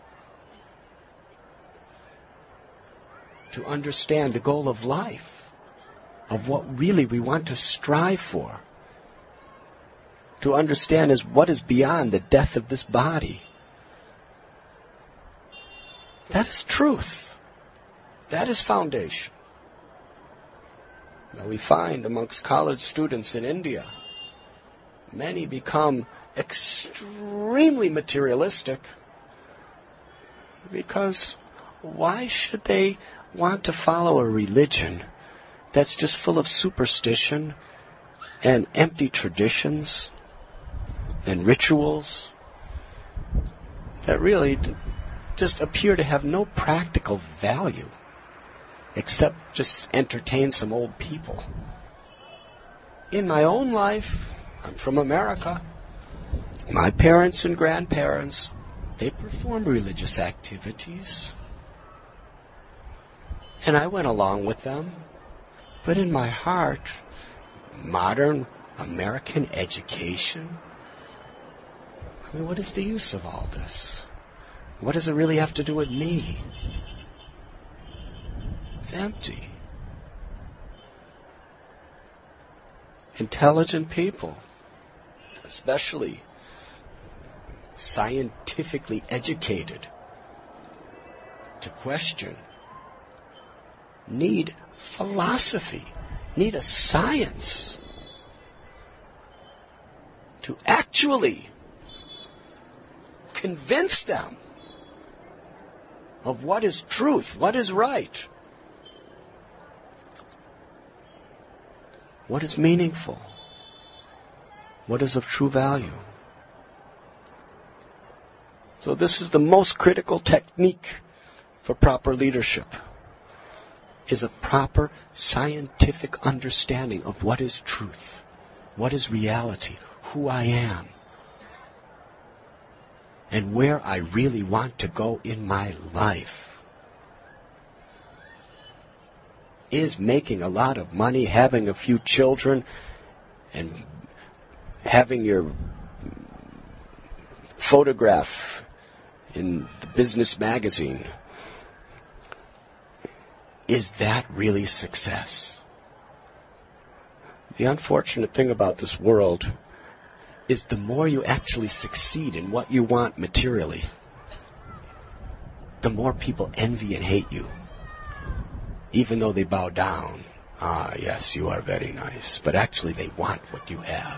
Speaker 1: To understand the goal of life, of what really we want to strive for. To understand is what is beyond the death of this body. That is truth. That is foundation. Now we find amongst college students in India, Many become extremely materialistic because why should they want to follow a religion that's just full of superstition and empty traditions and rituals that really just appear to have no practical value except just entertain some old people? In my own life, I'm from America. My parents and grandparents, they performed religious activities. And I went along with them. But in my heart, modern American education, I mean, what is the use of all this? What does it really have to do with me? It's empty. Intelligent people, especially scientifically educated, to question, need philosophy, need a science to actually convince them of what is truth, what is right, what is meaningful, what is of true value. So this is the most critical technique for proper leadership, is a proper scientific understanding of what is truth, what is reality, who I am, and where I really want to go in my life. Is making a lot of money, having a few children, and having your photograph in the business magazine, is that really success? The unfortunate thing about this world is the more you actually succeed in what you want materially, the more people envy and hate you, even though they bow down. Ah, yes, you are very nice. But actually they want what you have.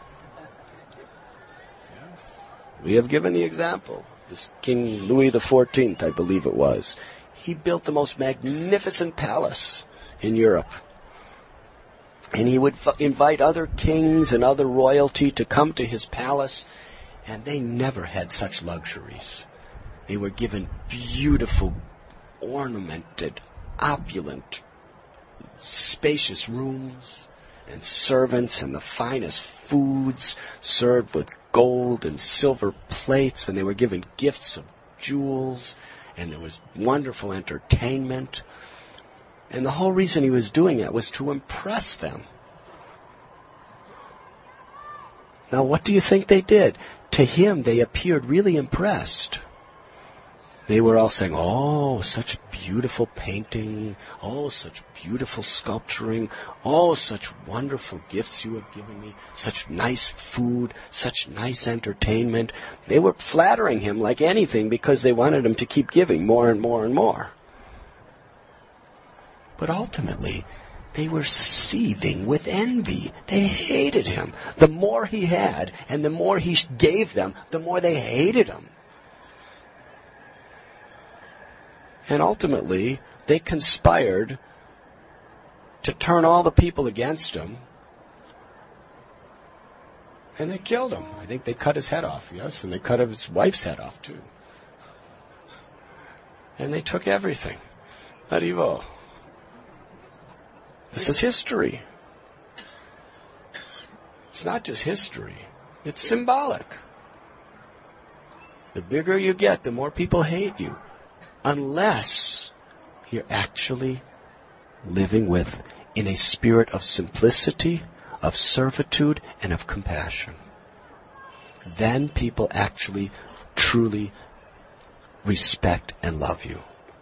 Speaker 1: Yes. We have given the example. This King Louis XIV, I believe it was. He built the most magnificent palace in Europe. And he would invite other kings and other royalty to come to his palace, and they never had such luxuries. They were given beautiful, ornamented, opulent, spacious rooms, and servants, and the finest foods served with gold and silver plates, and they were given gifts of jewels, and there was wonderful entertainment. And the whole reason he was doing it was to impress them. Now, what do you think they did? To him, they appeared really impressed. They were all saying, "Oh, such beautiful painting. Oh, such beautiful sculpturing. Oh, such wonderful gifts you have given me. Such nice food, such nice entertainment." They were flattering him like anything because they wanted him to keep giving more and more and more. But ultimately, they were seething with envy. They hated him. The more he had and the more he gave them, the more they hated him. And ultimately, they conspired to turn all the people against him. And they killed him. I think they cut his head off, yes, and they cut his wife's head off too. And they took everything. Arrivo. This is history. It's not just history. It's symbolic. The bigger you get, the more people hate you. Unless you're actually living in a spirit of simplicity, of servitude, and of compassion. Then people actually, truly respect and love you.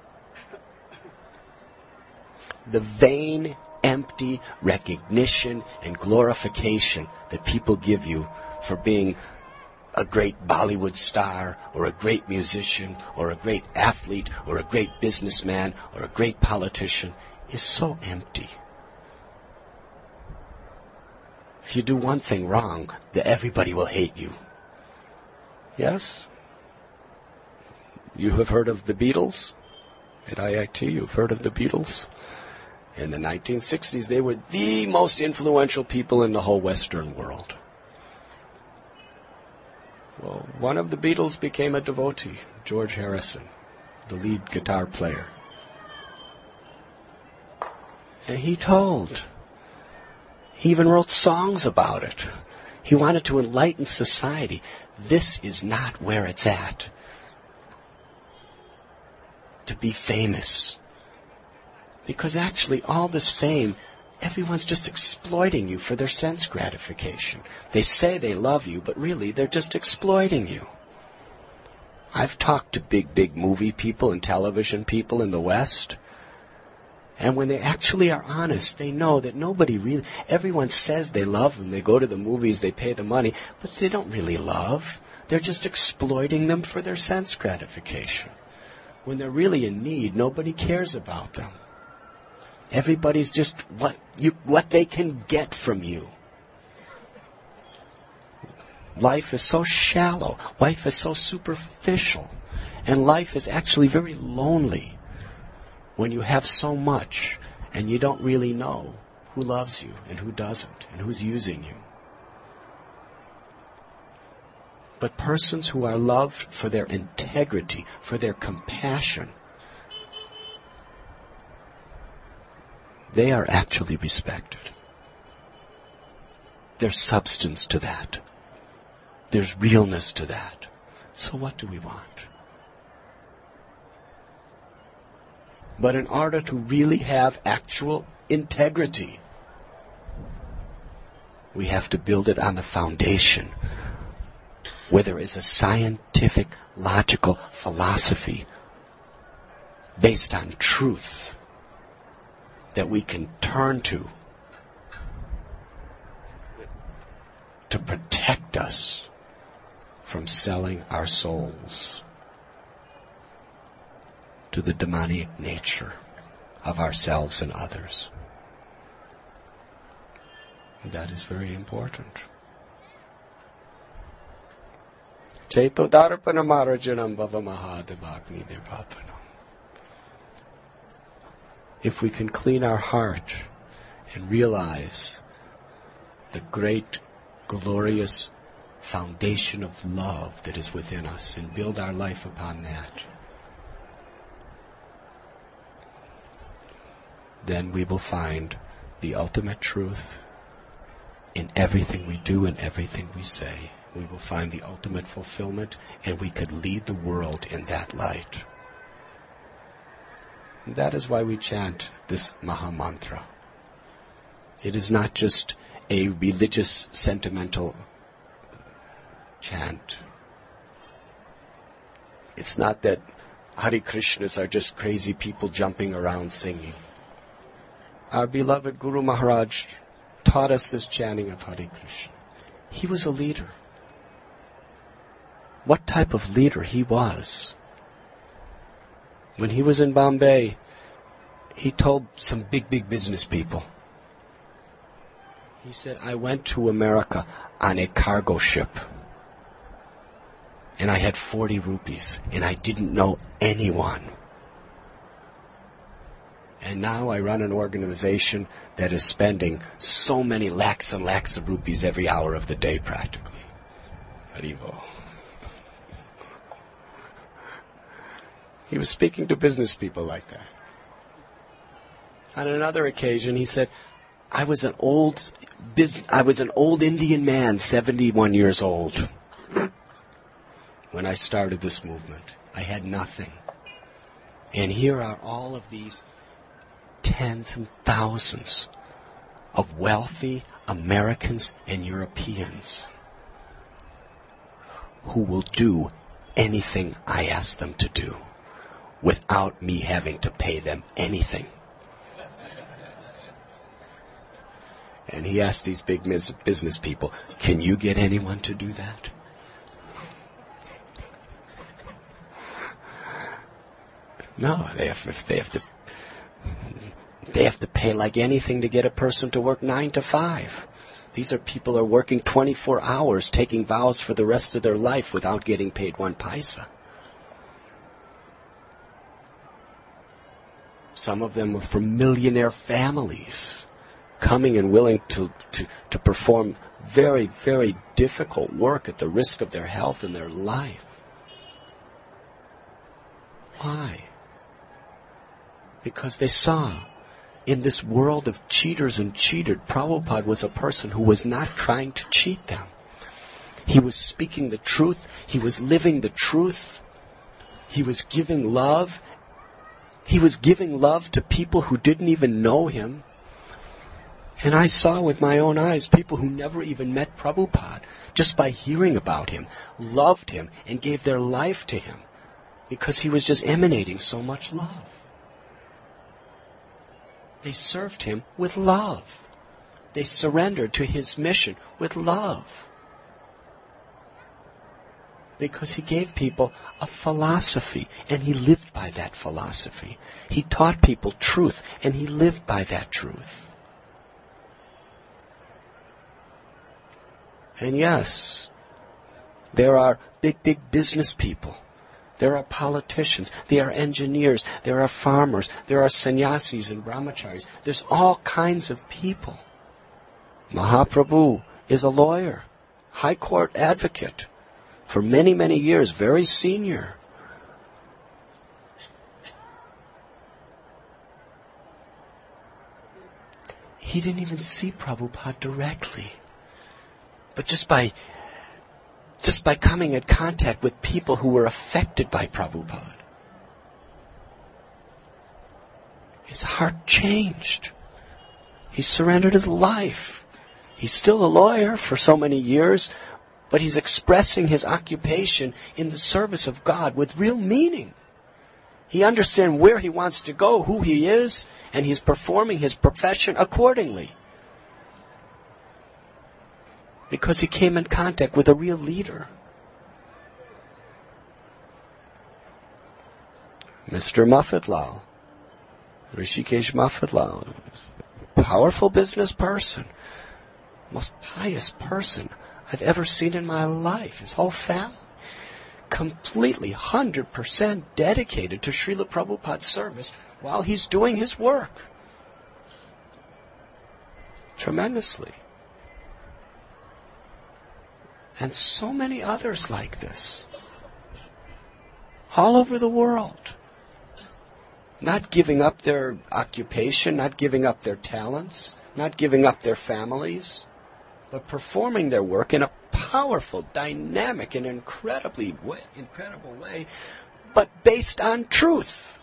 Speaker 1: The vain, empty recognition and glorification that people give you for being a great Bollywood star, or a great musician, or a great athlete, or a great businessman, or a great politician is so empty. If you do one thing wrong, everybody will hate you. Yes? You have heard of the Beatles? At IIT, you've heard of the Beatles? In the 1960s, they were the most influential people in the whole Western world. Well, one of the Beatles became a devotee, George Harrison, the lead guitar player. And he even wrote songs about it. He wanted to enlighten society. This is not where it's at. To be famous. Because actually all this fame, everyone's just exploiting you for their sense gratification. They say they love you, but really they're just exploiting you. I've talked to big movie people and television people in the West, and when they actually are honest, they know that everyone says they love them. They go to the movies, they pay the money, but they don't really love. They're just exploiting them for their sense gratification. When they're really in need, nobody cares about them. Everybody's just what they can get from you. Life is so shallow. Life is so superficial. And life is actually very lonely when you have so much and you don't really know who loves you and who doesn't and who's using you. But persons who are loved for their integrity, for their compassion, they are actually respected. There's substance to that. There's realness to that. So what do we want? But in order to really have actual integrity, we have to build it on the foundation where there is a scientific, logical philosophy based on truth that we can turn to protect us from selling our souls to the demonic nature of ourselves and others. That is very important. Cheto darpana marajanam bhava mahadevagni devapanam. If we can clean our heart and realize the great, glorious foundation of love that is within us and build our life upon that, then we will find the ultimate truth in everything we do and everything we say. We will find the ultimate fulfillment, and we could lead the world in that light. And that is why we chant this Maha Mantra. It is not just a religious, sentimental chant. It's not that Hare Krishnas are just crazy people jumping around singing. Our beloved Guru Maharaj taught us this chanting of Hare Krishna. He was a leader. What type of leader he was. When he was in Bombay, he told some big business people. He said, I went to America on a cargo ship, and I had 40 rupees, and I didn't know anyone. And now I run an organization that is spending so many lakhs and lakhs of rupees every hour of the day, practically. Haribo. He was speaking to business people like that. On another occasion, he said, I was an old Indian man, 71 years old, when I started this movement. I had nothing. And here are all of these tens and thousands of wealthy Americans and Europeans who will do anything I ask them to do without me having to pay them anything. And he asked these big business people, can you get anyone to do that? No, they have to pay like anything to get a person to work 9 to 5. These are people who are working 24 hours, taking vows for the rest of their life without getting paid 1 paisa. Some of them are from millionaire families, coming and willing to perform very, very difficult work at the risk of their health and their life. Why? Because they saw in this world of cheaters and cheated, Prabhupada was a person who was not trying to cheat them. He was speaking the truth. He was living the truth. He was giving love. He was giving love to people who didn't even know him. And I saw with my own eyes people who never even met Prabhupada, just by hearing about him, loved him, and gave their life to him, because he was just emanating so much love. They served him with love. They surrendered to his mission with love. Because he gave people a philosophy, and he lived by that philosophy. He taught people truth, and he lived by that truth. And yes, there are big, big business people. There are politicians. There are engineers. There are farmers. There are sannyasis and brahmacharis. There's all kinds of people. Mahaprabhu is a lawyer, high court advocate, for many, many years, very senior. He didn't even see Prabhupada directly. But just by coming in contact with people who were affected by Prabhupada, his heart changed. He surrendered his life. He's still a lawyer for so many years, but he's expressing his occupation in the service of God with real meaning. He understands where he wants to go, who he is, and he's performing his profession accordingly. Because he came in contact with a real leader. Mr. Muffatlal, Rishikesh Muffatlal, powerful business person, most pious person I've ever seen in my life. His whole family, completely 100% dedicated to Srila Prabhupada's service while he's doing his work. Tremendously. And so many others like this. All over the world. Not giving up their occupation, not giving up their talents, not giving up their families, but performing their work in a powerful, dynamic, and incredible way, but based on truth.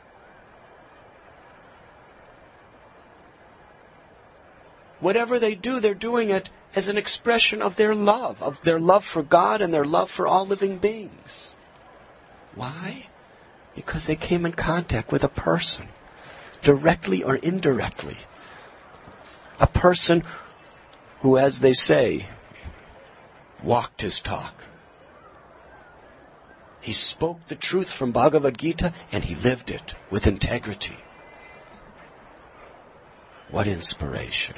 Speaker 1: Whatever they do, they're doing it as an expression of their love for God and their love for all living beings. Why? Because they came in contact with a person, directly or indirectly. A person who, as they say, walked his talk. He spoke the truth from Bhagavad Gita and he lived it with integrity. What inspiration.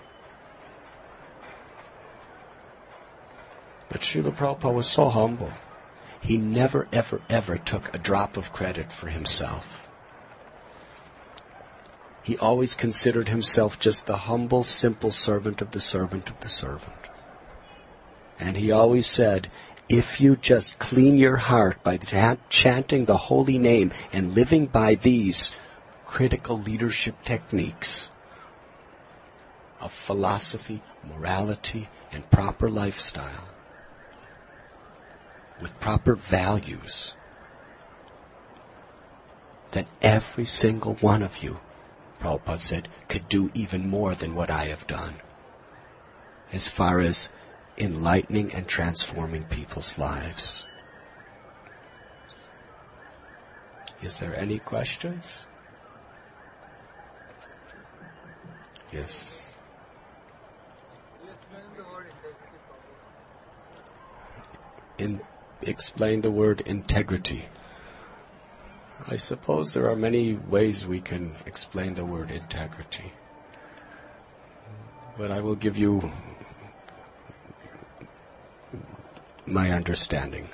Speaker 1: But Srila Prabhupada was so humble. He never, ever, ever took a drop of credit for himself. He always considered himself just the humble, simple servant of the servant of the servant. And he always said, if you just clean your heart by chanting the holy name and living by these critical leadership techniques of philosophy, morality, and proper lifestyle, with proper values, that every single one of you, Prabhupada said, could do even more than what I have done as far as enlightening and transforming people's lives. Is there any questions? Yes. Explain the word integrity. I suppose there are many ways we can explain the word integrity. But I will give you my understanding.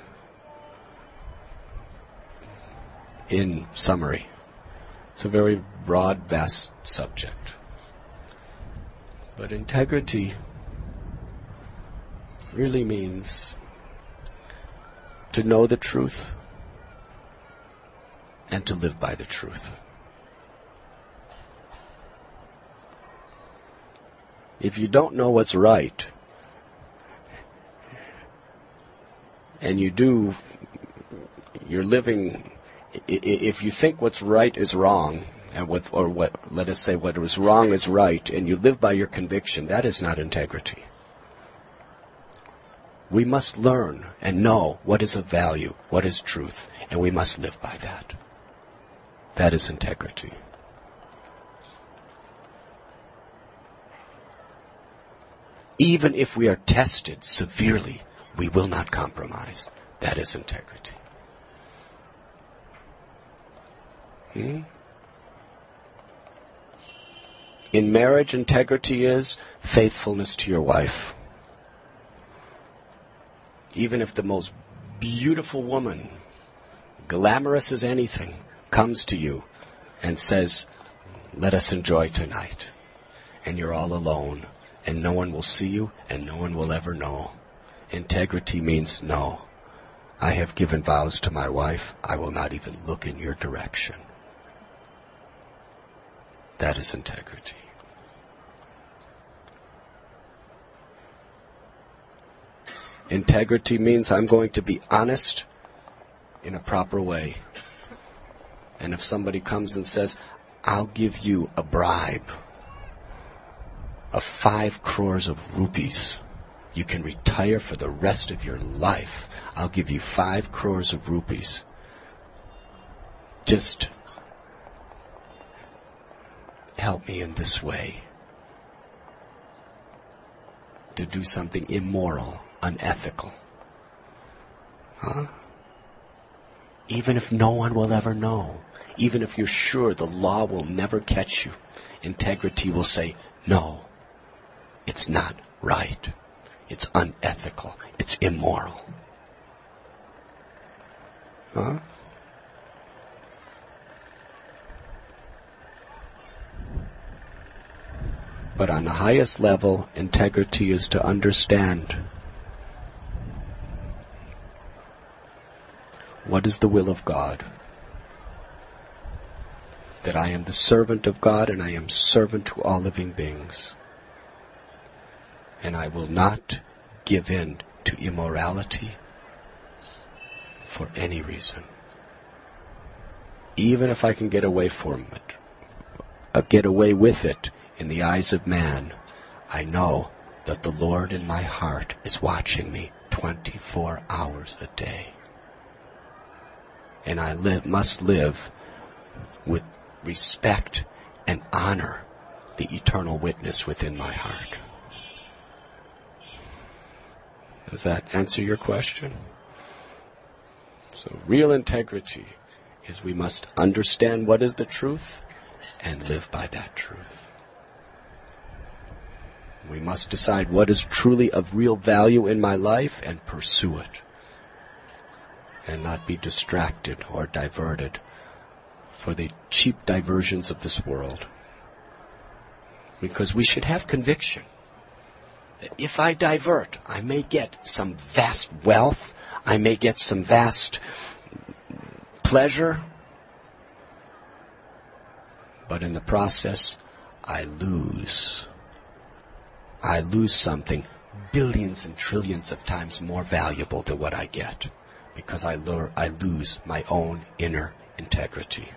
Speaker 1: In summary, it's a very broad, vast subject. But integrity really means to know the truth and to live by the truth. If you don't know what's right, and you're living, if you think what's right is wrong, and let us say what is wrong is right, and you live by your conviction, that is not integrity. We must learn and know what is of value, what is truth, and we must live by that. That is integrity. Even if we are tested severely, we will not compromise. That is integrity. In marriage, integrity is faithfulness to your wife. Even if the most beautiful woman, glamorous as anything, comes to you and says, "Let us enjoy tonight," and you're all alone, and no one will see you, and no one will ever know. Integrity means, no, I have given vows to my wife, I will not even look in your direction. That is integrity. Integrity means I'm going to be honest in a proper way. And if somebody comes and says, "I'll give you a bribe of 5 crores of rupees. You can retire for the rest of your life. I'll give you 5 crores of rupees. Just help me in this way." To do something immoral, unethical. Even if no one will ever know, even if you're sure the law will never catch you, integrity will say, no, it's not right. It's unethical. It's immoral. But on the highest level, integrity is to understand what is the will of God. That I am the servant of God and I am servant to all living beings. And I will not give in to immorality for any reason. Even if I can get away from it, get away with it in the eyes of man, I know that the Lord in my heart is watching me 24 hours a day. And I must live with respect and honor the eternal witness within my heart. Does that answer your question? So real integrity is we must understand what is the truth and live by that truth. We must decide what is truly of real value in my life and pursue it. And not be distracted or diverted for the cheap diversions of this world. Because we should have conviction that if I divert, I may get some vast wealth, I may get some vast pleasure, but in the process, I lose something billions and trillions of times more valuable than what I get, because I lose my own inner integrity.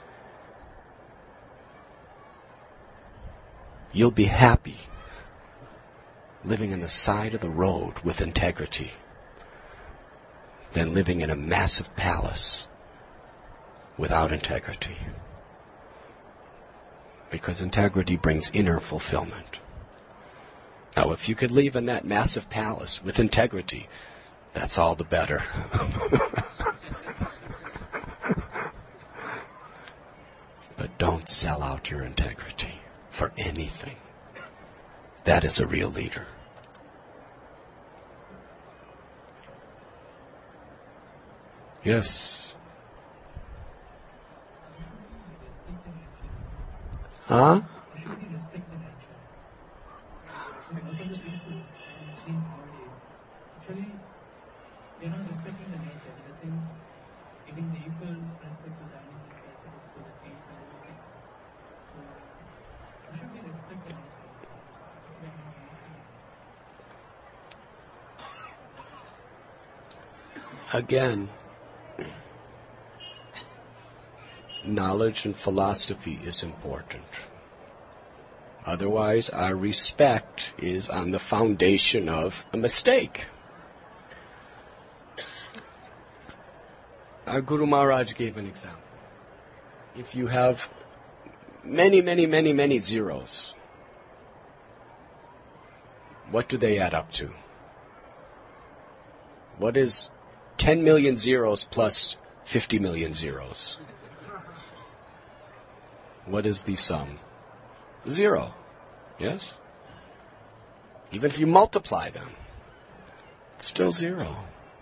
Speaker 1: You'll be happy living in the side of the road with integrity than living in a massive palace without integrity. Because integrity brings inner fulfillment. Now, if you could live in that massive palace with integrity, that's all the better. But don't sell out your integrity for anything. That is a real leader. Yes. Huh? Again, knowledge and philosophy is important. Otherwise, our respect is on the foundation of a mistake. Our Guru Maharaj gave an example. If you have many zeros, what do they add up to? What is 10 million zeros plus 50 million zeros? What is the sum? 0. Yes? Even if you multiply them, it's still 0.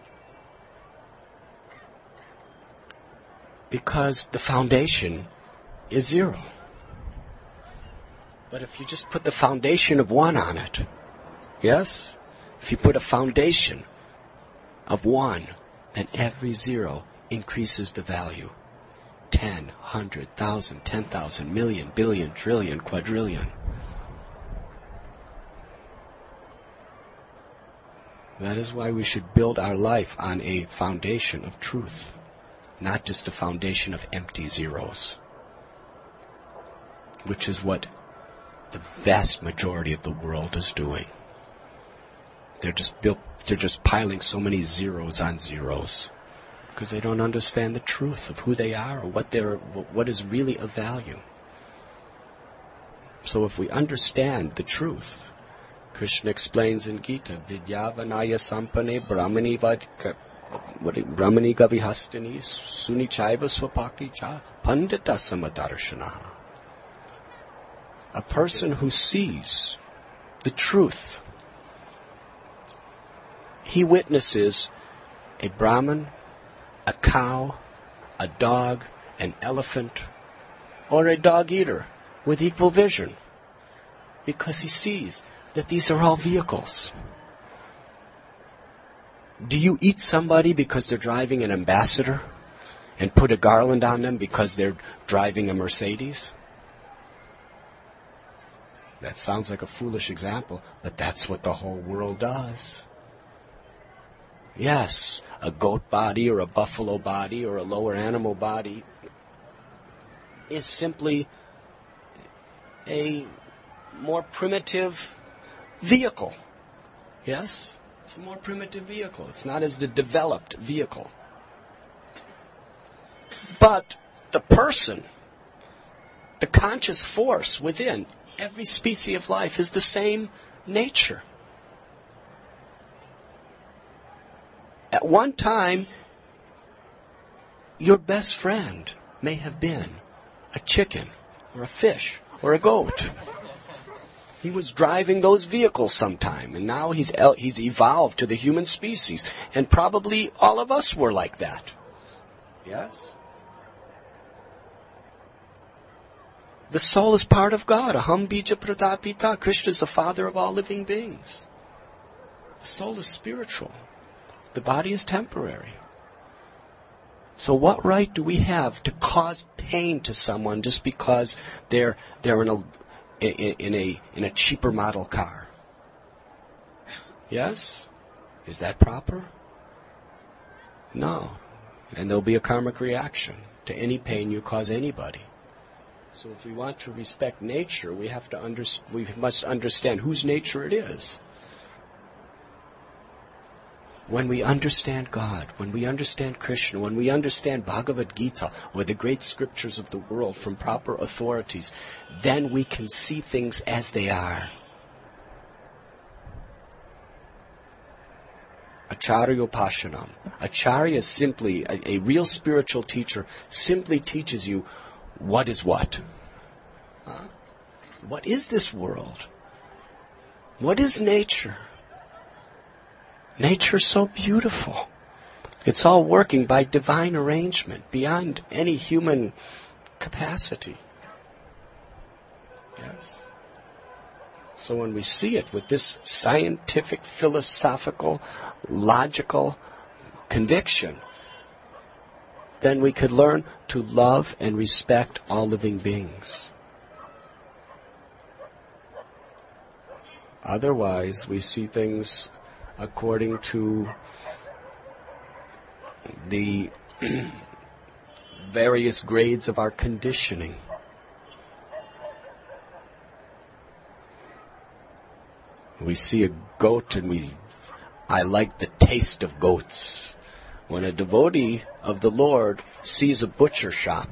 Speaker 1: Because the foundation is 0. But if you just put the foundation of 1 on it, yes? If you put a foundation of 1, then every 0 increases the value. 10, 100, 1,000, 10,000, million, billion, trillion, quadrillion. That is why we should build our life on a foundation of truth, not just a foundation of empty zeros, which is what the vast majority of the world is doing. They're just piling so many zeros on zeros because they don't understand the truth of who they are or what is really of value. So if we understand the truth, Krishna explains in Gita, Vidyavanaya Sampane Brahmani Gavihastini Sunichaiva Swapaki Cha Pandita Samadarshanaha. A person who sees the truth, he witnesses a Brahmin, a cow, a dog, an elephant, or a dog eater with equal vision, because he sees that these are all vehicles. Do you eat somebody because they're driving an Ambassador and put a garland on them because they're driving a Mercedes? That sounds like a foolish example, but that's what the whole world does. Yes, a goat body or a buffalo body or a lower animal body is simply a more primitive vehicle. Yes? It's a more primitive vehicle. It's not as the developed vehicle. But the person, the conscious force within every species of life is the same nature. At one time, your best friend may have been a chicken or a fish or a goat. He was driving those vehicles sometime, and now he's evolved to the human species. And probably all of us were like that. Yes? The soul is part of God. Aham bija pratapita. Krishna is the father of all living beings. The soul is spiritual. The body is temporary. So what right do we have to cause pain to someone just because they're in a cheaper model car? Yes? Is that proper? No. And there'll be a karmic reaction to any pain you cause anybody. So if we want to respect nature, we must understand whose nature it is. When we understand God, when we understand Krishna, when we understand Bhagavad Gita or the great scriptures of the world from proper authorities, then we can see things as they are. Acharyopashanam. Acharya is simply, a real spiritual teacher simply teaches you what is what. What is this world? What is nature? Nature is so beautiful. It's all working by divine arrangement, beyond any human capacity. Yes? So when we see it with this scientific, philosophical, logical conviction, then we could learn to love and respect all living beings. Otherwise, we see things according to the various grades of our conditioning. We see a goat and I like the taste of goats. When a devotee of the Lord sees a butcher shop,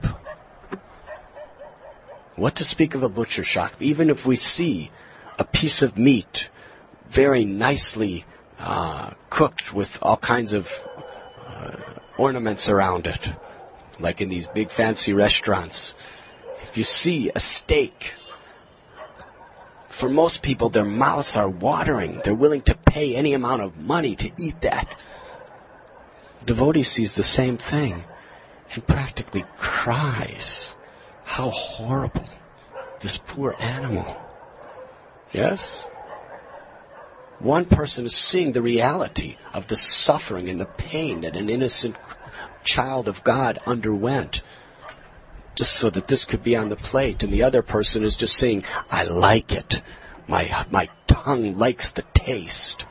Speaker 1: what to speak of a butcher shop? Even if we see a piece of meat very nicely cooked with all kinds of ornaments around it, like in these big fancy restaurants. If you see a steak, for most people their mouths are watering. They're willing to pay any amount of money to eat that. Devotee sees the same thing and practically cries. How horrible, this poor animal. Yes? One person is seeing the reality of the suffering and the pain that an innocent child of God underwent just so that this could be on the plate. And the other person is just saying, I like it. My tongue likes the taste.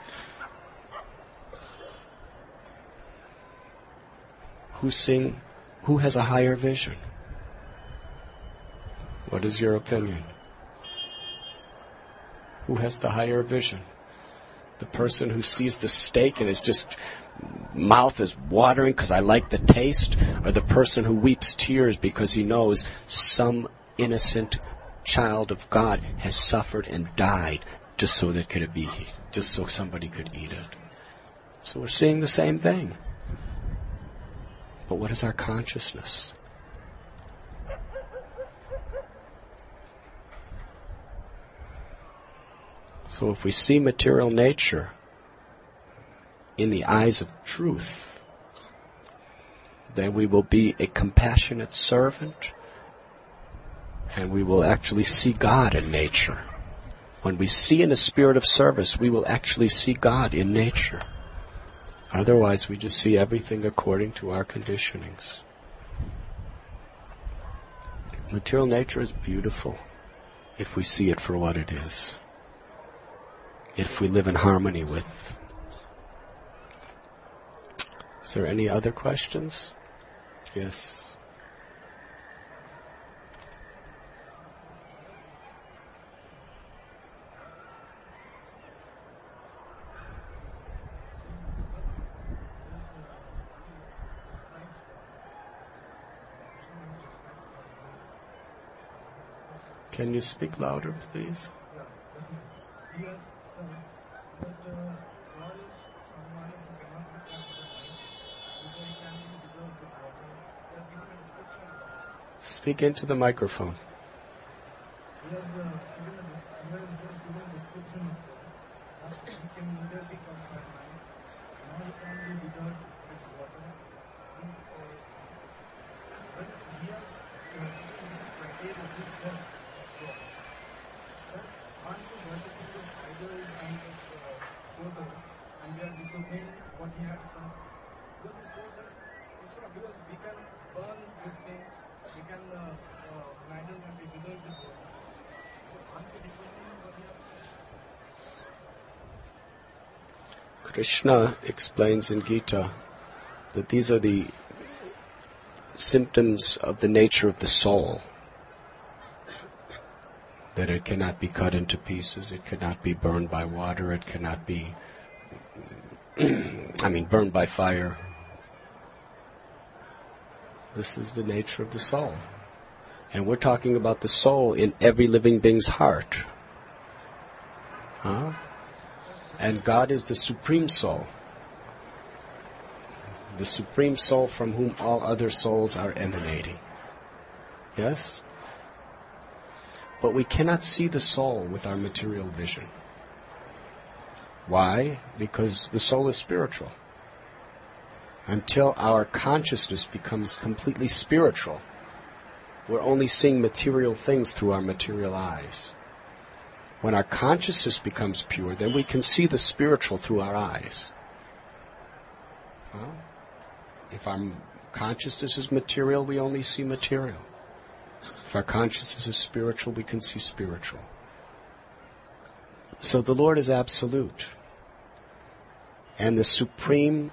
Speaker 1: Who has a higher vision? What is your opinion? Who has the higher vision? The person who sees the steak and is just mouth is watering because I like the taste, or the person who weeps tears because he knows some innocent child of God has suffered and died just so somebody could eat it. So we're seeing the same thing. But what is our consciousness? So if we see material nature in the eyes of truth, then we will be a compassionate servant, and we will actually see God in nature. When we see in a spirit of service, we will actually see God in nature. Otherwise, we just see everything according to our conditionings. Material nature is beautiful if we see it for what it is. If we live in harmony with. Is there any other questions? Yes. Can you speak louder, please?
Speaker 2: Yes, sir. But God is someone who cannot be captured, because he can be developed with water. He has given a description of that.
Speaker 1: Speak into the microphone.
Speaker 2: He has given a description of that. He can neither be caught by mind, nor can be developed with water, heat or steam. But he has given this criteria, this test of God. But aren't we worshipping these idols and these photos, and we are disobeying what he had said? Because he says that it's not, because we can burn these things, we can, an idol can be withered with water. So aren't we disobeying what he has said?
Speaker 1: Krishna explains in Gita that these are the symptoms of the nature of the soul. That it cannot be cut into pieces, it cannot be burned by water, it cannot be, burned by fire. This is the nature of the soul. And we're talking about the soul in every living being's heart. And God is the supreme soul. The supreme soul from whom all other souls are emanating. Yes? But we cannot see the soul with our material vision. Why? Because the soul is spiritual. until our consciousness becomes completely spiritual. We're only seeing material things through our material eyes. When our consciousness becomes pure, then we can see the spiritual through our eyes. Well, if our consciousness is material, we only see material. If our consciousness is spiritual, we can see spiritual. So the Lord is absolute. And the supreme,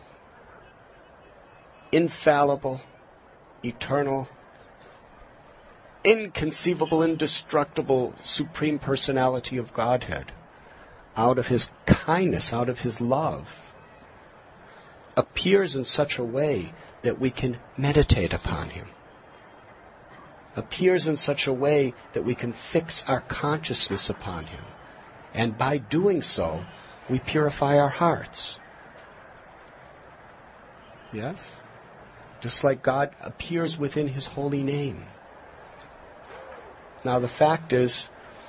Speaker 1: infallible, eternal, inconceivable, indestructible, supreme personality of Godhead, out of His kindness, out of His love, appears in such a way that we can meditate upon Him. Appears in such a way that we can fix our consciousness upon Him. And by doing so, we purify our hearts. Yes? Just like God appears within His holy name. Now the fact is,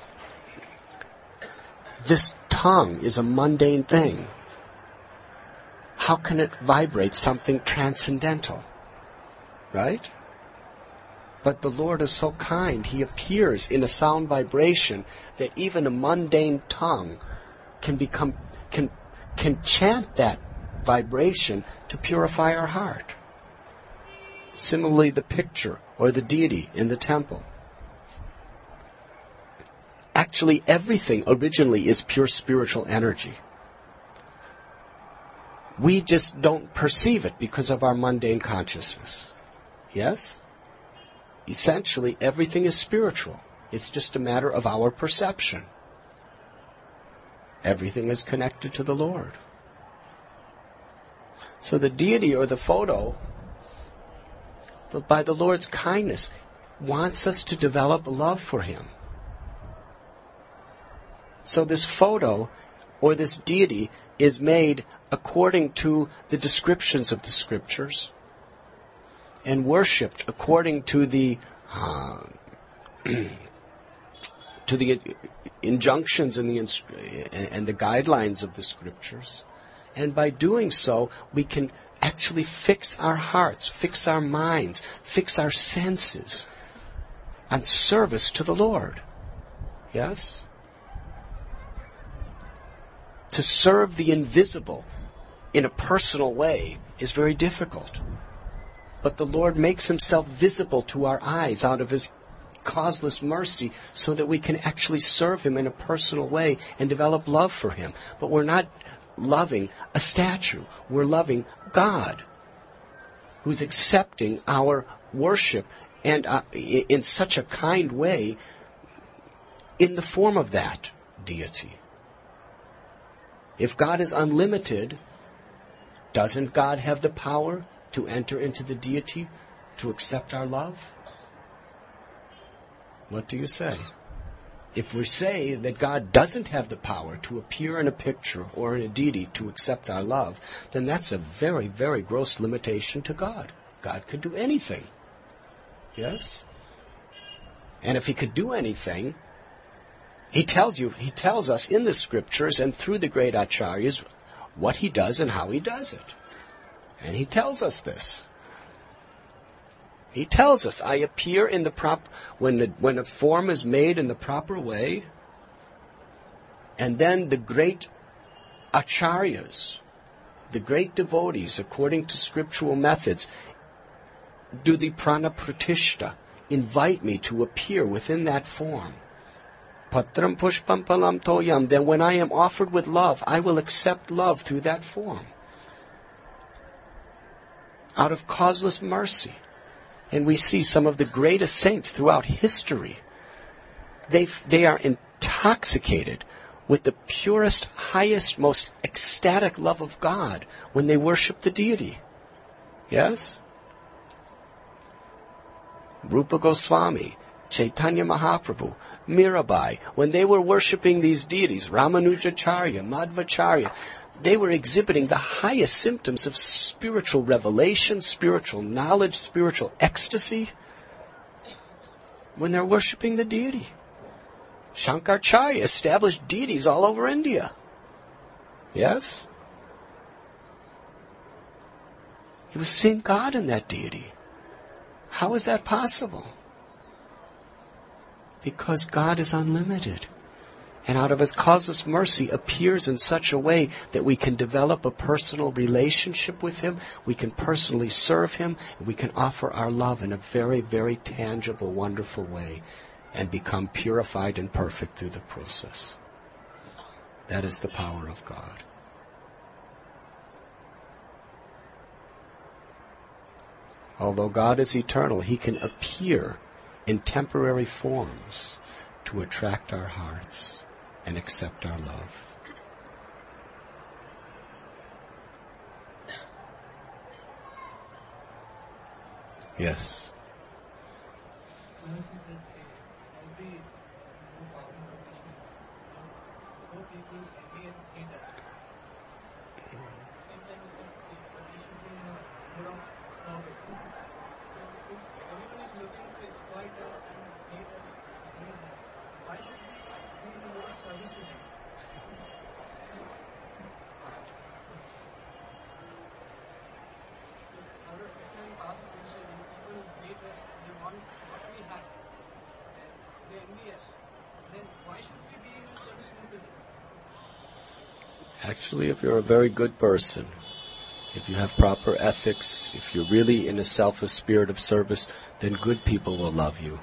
Speaker 1: this tongue is a mundane thing. How can it vibrate something transcendental? Right? But the Lord is so kind. He appears in a sound vibration that even a mundane tongue can chant that vibration to purify our heart. Similarly, the picture or the deity in the temple. Actually, everything originally is pure spiritual energy. We just don't perceive it because of our mundane consciousness. Yes? Essentially, everything is spiritual. It's just a matter of our perception. Everything is connected to the Lord. So the deity or the photo, by the Lord's kindness, wants us to develop love for Him. So this photo or this deity is made according to the descriptions of the Scriptures and worshipped according to the injunctions and the guidelines of the Scriptures. And by doing so, we can actually fix our hearts, fix our minds, fix our senses on service to the Lord. Yes? To serve the invisible in a personal way is very difficult. But the Lord makes Himself visible to our eyes out of His causeless mercy so that we can actually serve Him in a personal way and develop love for Him. But we're not loving a statue. We're loving God, who's accepting our worship and in such a kind way in the form of that deity. If God is unlimited, doesn't God have the power to enter into the deity to accept our love? What do you say? If we say that God doesn't have the power to appear in a picture or in a deity to accept our love, then that's a very, very gross limitation to God. God could do anything. Yes? And if He could do anything, He tells us in the Scriptures and through the great acharyas what He does and how He does it. And He tells us this. He tells us, I appear in the proper, when a form is made in the proper way, and then the great acharyas, the great devotees, according to scriptural methods, do the pranapratishta, invite me to appear within that form. Patram pushpam palam toyam, then when I am offered with love, I will accept love through that form. Out of causeless mercy. And we see some of the greatest saints throughout history. They are intoxicated with the purest, highest, most ecstatic love of God when they worship the deity. Yes? Rupa Goswami, Chaitanya Mahaprabhu, Mirabai, when they were worshiping these deities, Ramanujacharya, Madhvacharya, they were exhibiting the highest symptoms of spiritual revelation, spiritual knowledge, spiritual ecstasy when they're worshiping the deity. Shankaracharya established deities all over India. Yes? You've seen God in that deity. How is that possible? Because God is unlimited. And out of His causeless mercy appears in such a way that we can develop a personal relationship with Him, we can personally serve Him, and we can offer our love in a very, very tangible, wonderful way and become purified and perfect through the process. That is the power of God. Although God is eternal, He can appear in temporary forms to attract our hearts and accept our love. Yes. Actually, if you're a very good person, if you have proper ethics, if you're really in a selfless spirit of service, then good people will love you.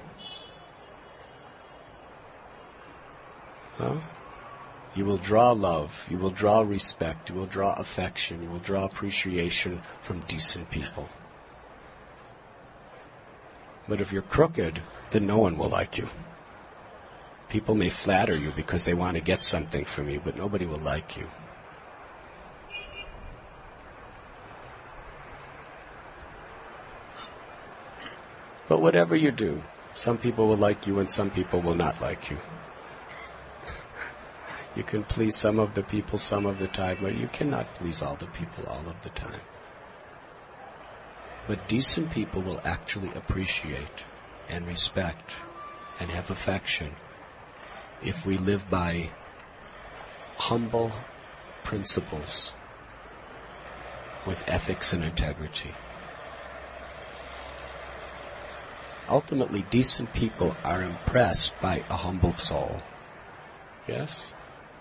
Speaker 1: Huh? You will draw love, you will draw respect, you will draw affection, you will draw appreciation from decent people. But if you're crooked, then no one will like you. People may flatter you because they want to get something from you, but nobody will like you. But whatever you do, some people will like you and some people will not like you. You can please some of the people some of the time, but you cannot please all the people all of the time. But decent people will actually appreciate and respect and have affection if we live by humble principles with ethics and integrity. Ultimately, decent people are impressed by a humble soul. Yes?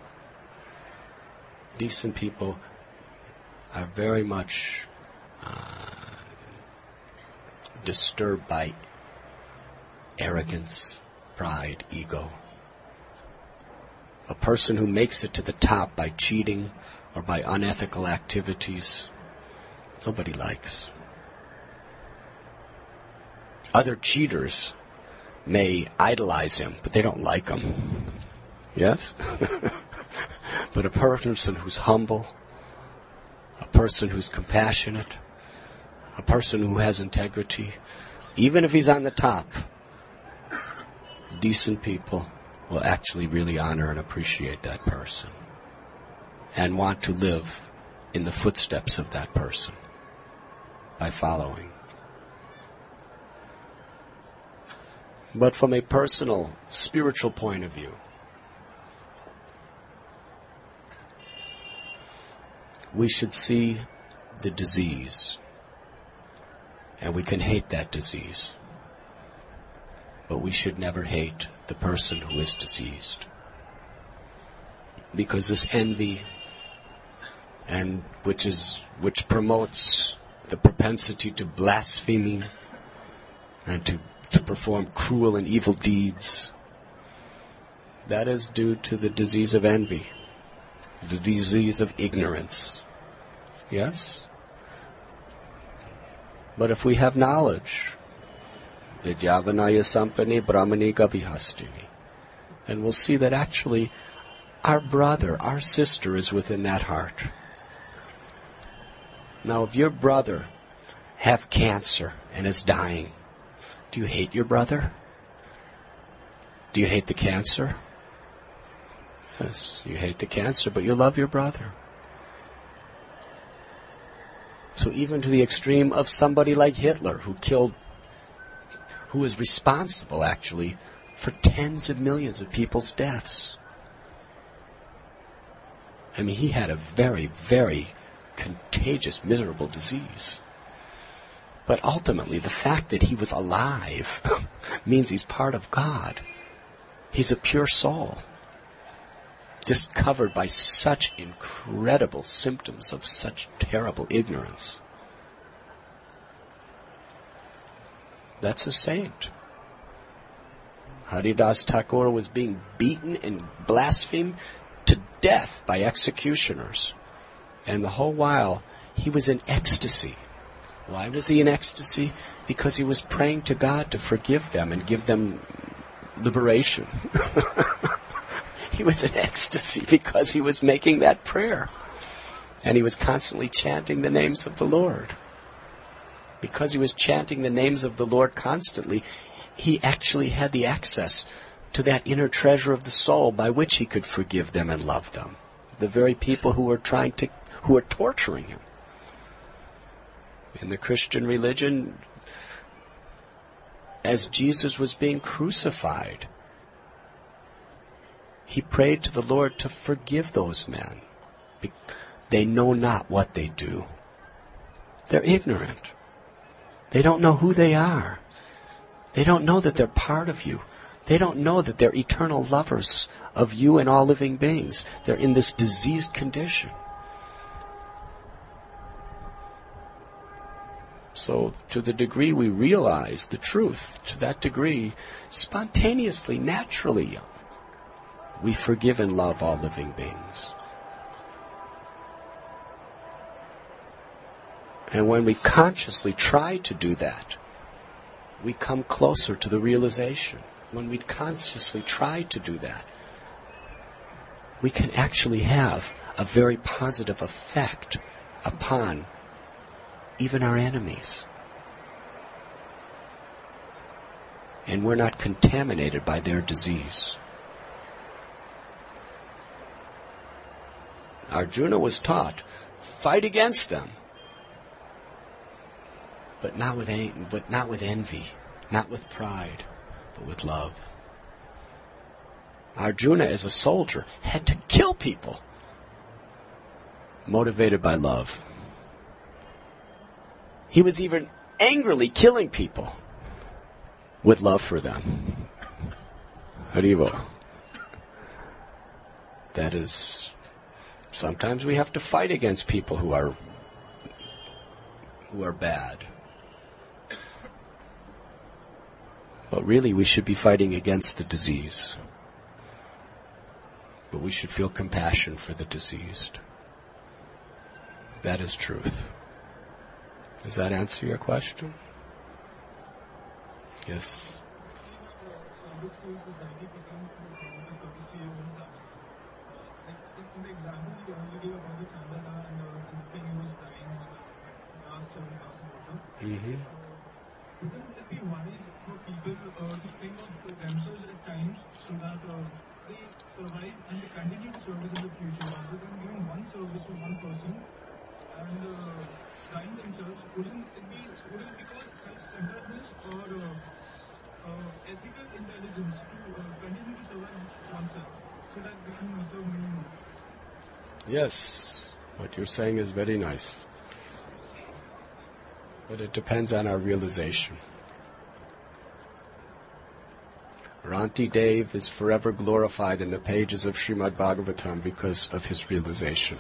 Speaker 1: Decent people are very much disturbed by arrogance, pride, ego. A person who makes it to the top by cheating or by unethical activities, nobody likes. Other cheaters may idolize him, but they don't like him. Yes? But a person who's humble, a person who's compassionate, a person who has integrity, even if he's on the top, decent people will actually really honor and appreciate that person and want to live in the footsteps of that person by following. But from a personal, spiritual point of view, we should see the disease, and we can hate that disease, but we should never hate the person who is diseased. Because this envy, and which promotes the propensity to blaspheming and to perform cruel and evil deeds, that is due to the disease of envy, the disease of ignorance. Yes? But if we have knowledge, Vidyavanaya Sampani Brahmanika Vihastini, then we'll see that actually our brother, our sister is within that heart. Now, if your brother have cancer and is dying, do you hate your brother? Do you hate the cancer? Yes, you hate the cancer, but you love your brother. So even to the extreme of somebody like Hitler, who was responsible, actually, for tens of millions of people's deaths. I mean, he had a very, very contagious, miserable disease. But ultimately, the fact that he was alive means he's part of God. He's a pure soul, just covered by such incredible symptoms of such terrible ignorance. That's a saint. Haridas Thakur was being beaten and blasphemed to death by executioners. And the whole while, he was in ecstasy. Why was he in ecstasy? Because he was praying to God to forgive them and give them liberation. He was in ecstasy because he was making that prayer. And he was constantly chanting the names of the Lord. Because he was chanting the names of the Lord constantly, he actually had the access to that inner treasure of the soul by which he could forgive them and love them. The very people who were torturing him. In the Christian religion, as Jesus was being crucified, he prayed to the Lord to forgive those men. They know not what they do. They're ignorant. They don't know who they are. They don't know that they're part of you. They don't know that they're eternal lovers of you and all living beings. They're in this diseased condition. So to the degree we realize the truth, to that degree, spontaneously, naturally, we forgive and love all living beings. And when we consciously try to do that, we come closer to the realization. When we consciously try to do that, we can actually have a very positive effect upon even our enemies. And we're not contaminated by their disease. Arjuna was taught, fight against them. But not with envy, not with pride, but with love. Arjuna, as a soldier, had to kill people, motivated by love. He was even angrily killing people with love for them. Haribo. That is, sometimes we have to fight against people who are bad. But really, we should be fighting against the disease. But we should feel compassion for the diseased. That is truth. Does that answer your question? Yes. Mm-hmm.
Speaker 2: Wouldn't it be wise for people to think of themselves at times so that they survive and they continue to service in the future rather than giving one service to one person and dying themselves? Wouldn't it be called self-centeredness or ethical intelligence to continue to survive oneself so that they can serve many more?
Speaker 1: Yes, what you're saying is very nice. But it depends on our realization. Ranti Dev is forever glorified in the pages of Srimad Bhagavatam because of his realization.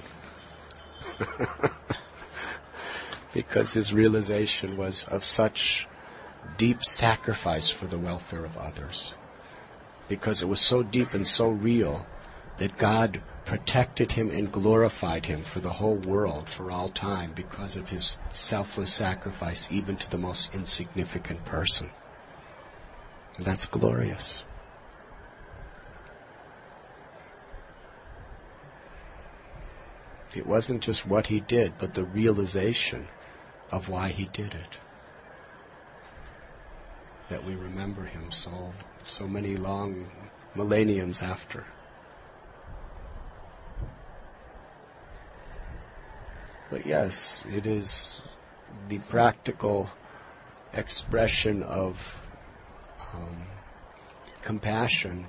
Speaker 1: Because his realization was of such deep sacrifice for the welfare of others. Because it was so deep and so real that God protected him and glorified him for the whole world, for all time, because of his selfless sacrifice even to the most insignificant person. And that's glorious. It wasn't just what he did, but the realization of why he did it. That we remember him so many long millenniums after. But yes, it is the practical expression of compassion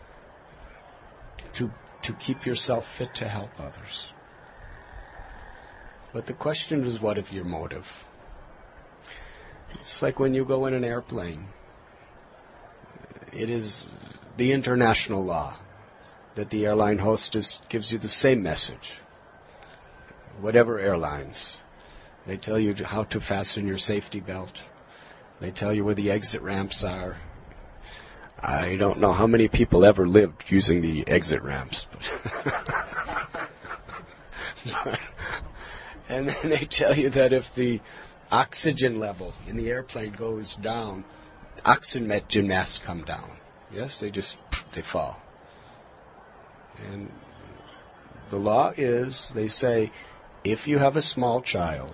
Speaker 1: to keep yourself fit to help others. But the question is, what of your motive? It's like when you go in an airplane. It is the international law that the airline hostess gives you the same message. Whatever airlines. They tell you how to fasten your safety belt. They tell you where the exit ramps are. I don't know how many people ever lived using the exit ramps. And then they tell you that if the oxygen level in the airplane goes down, oxygen masks come down. Yes, they fall. And the law is, they say, if you have a small child,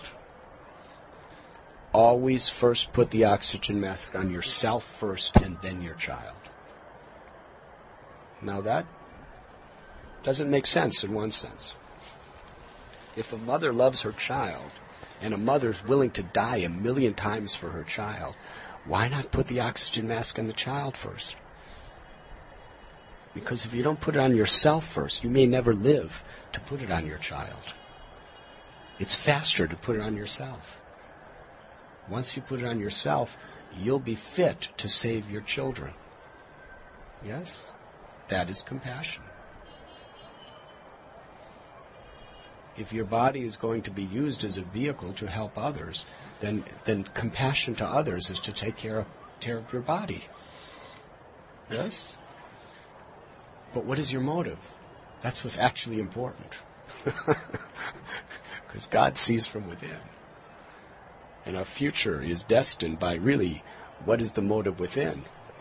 Speaker 1: always first put the oxygen mask on yourself first and then your child. Now that doesn't make sense in one sense. If a mother loves her child, and a mother's willing to die 1,000,000 times for her child, why not put the oxygen mask on the child first? Because if you don't put it on yourself first, you may never live to put it on your child. It's faster to put it on yourself. Once you put it on yourself, you'll be fit to save your children. Yes? That is compassion. If your body is going to be used as a vehicle to help others, then compassion to others is to take care of your body. Yes? But what is your motive? That's what's actually important. Because God sees from within. And our future is destined by really what is the motive within.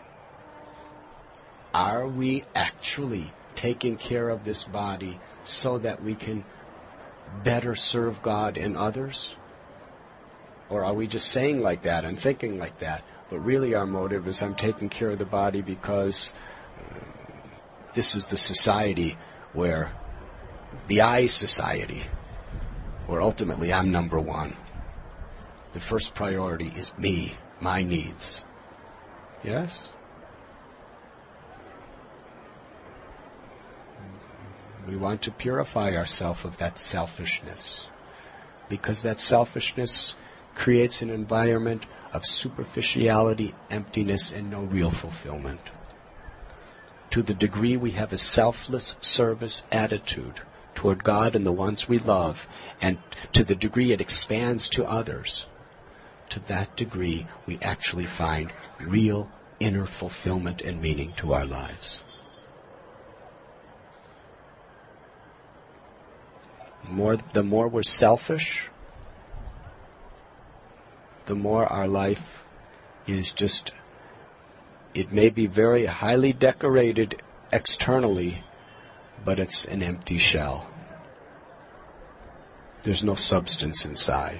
Speaker 1: Are we actually taking care of this body so that we can better serve God and others? Or are we just saying like that and thinking like that? But really our motive is I'm taking care of the body because this is the society where, the I society, where ultimately I'm number one. The first priority is me, my needs. Yes? We want to purify ourselves of that selfishness, because that selfishness creates an environment of superficiality, emptiness, and no real fulfillment. To the degree we have a selfless service attitude toward God and the ones we love, and to the degree it expands to others, to that degree we actually find real inner fulfillment and meaning to our lives. The more we're selfish, the more our life is just, it may be very highly decorated externally, but it's an empty shell. There's no substance inside.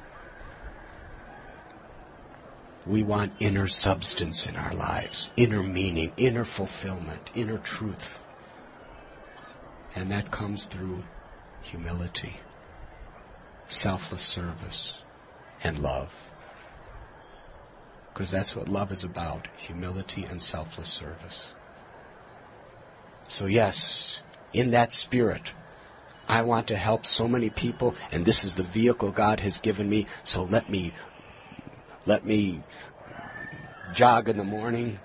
Speaker 1: We want inner substance in our lives, inner meaning, inner fulfillment, inner truth. And that comes through humility, selfless service, and love. Because that's what love is about, humility and selfless service. So yes, in that spirit, I want to help so many people, and this is the vehicle God has given me, so let me jog in the morning,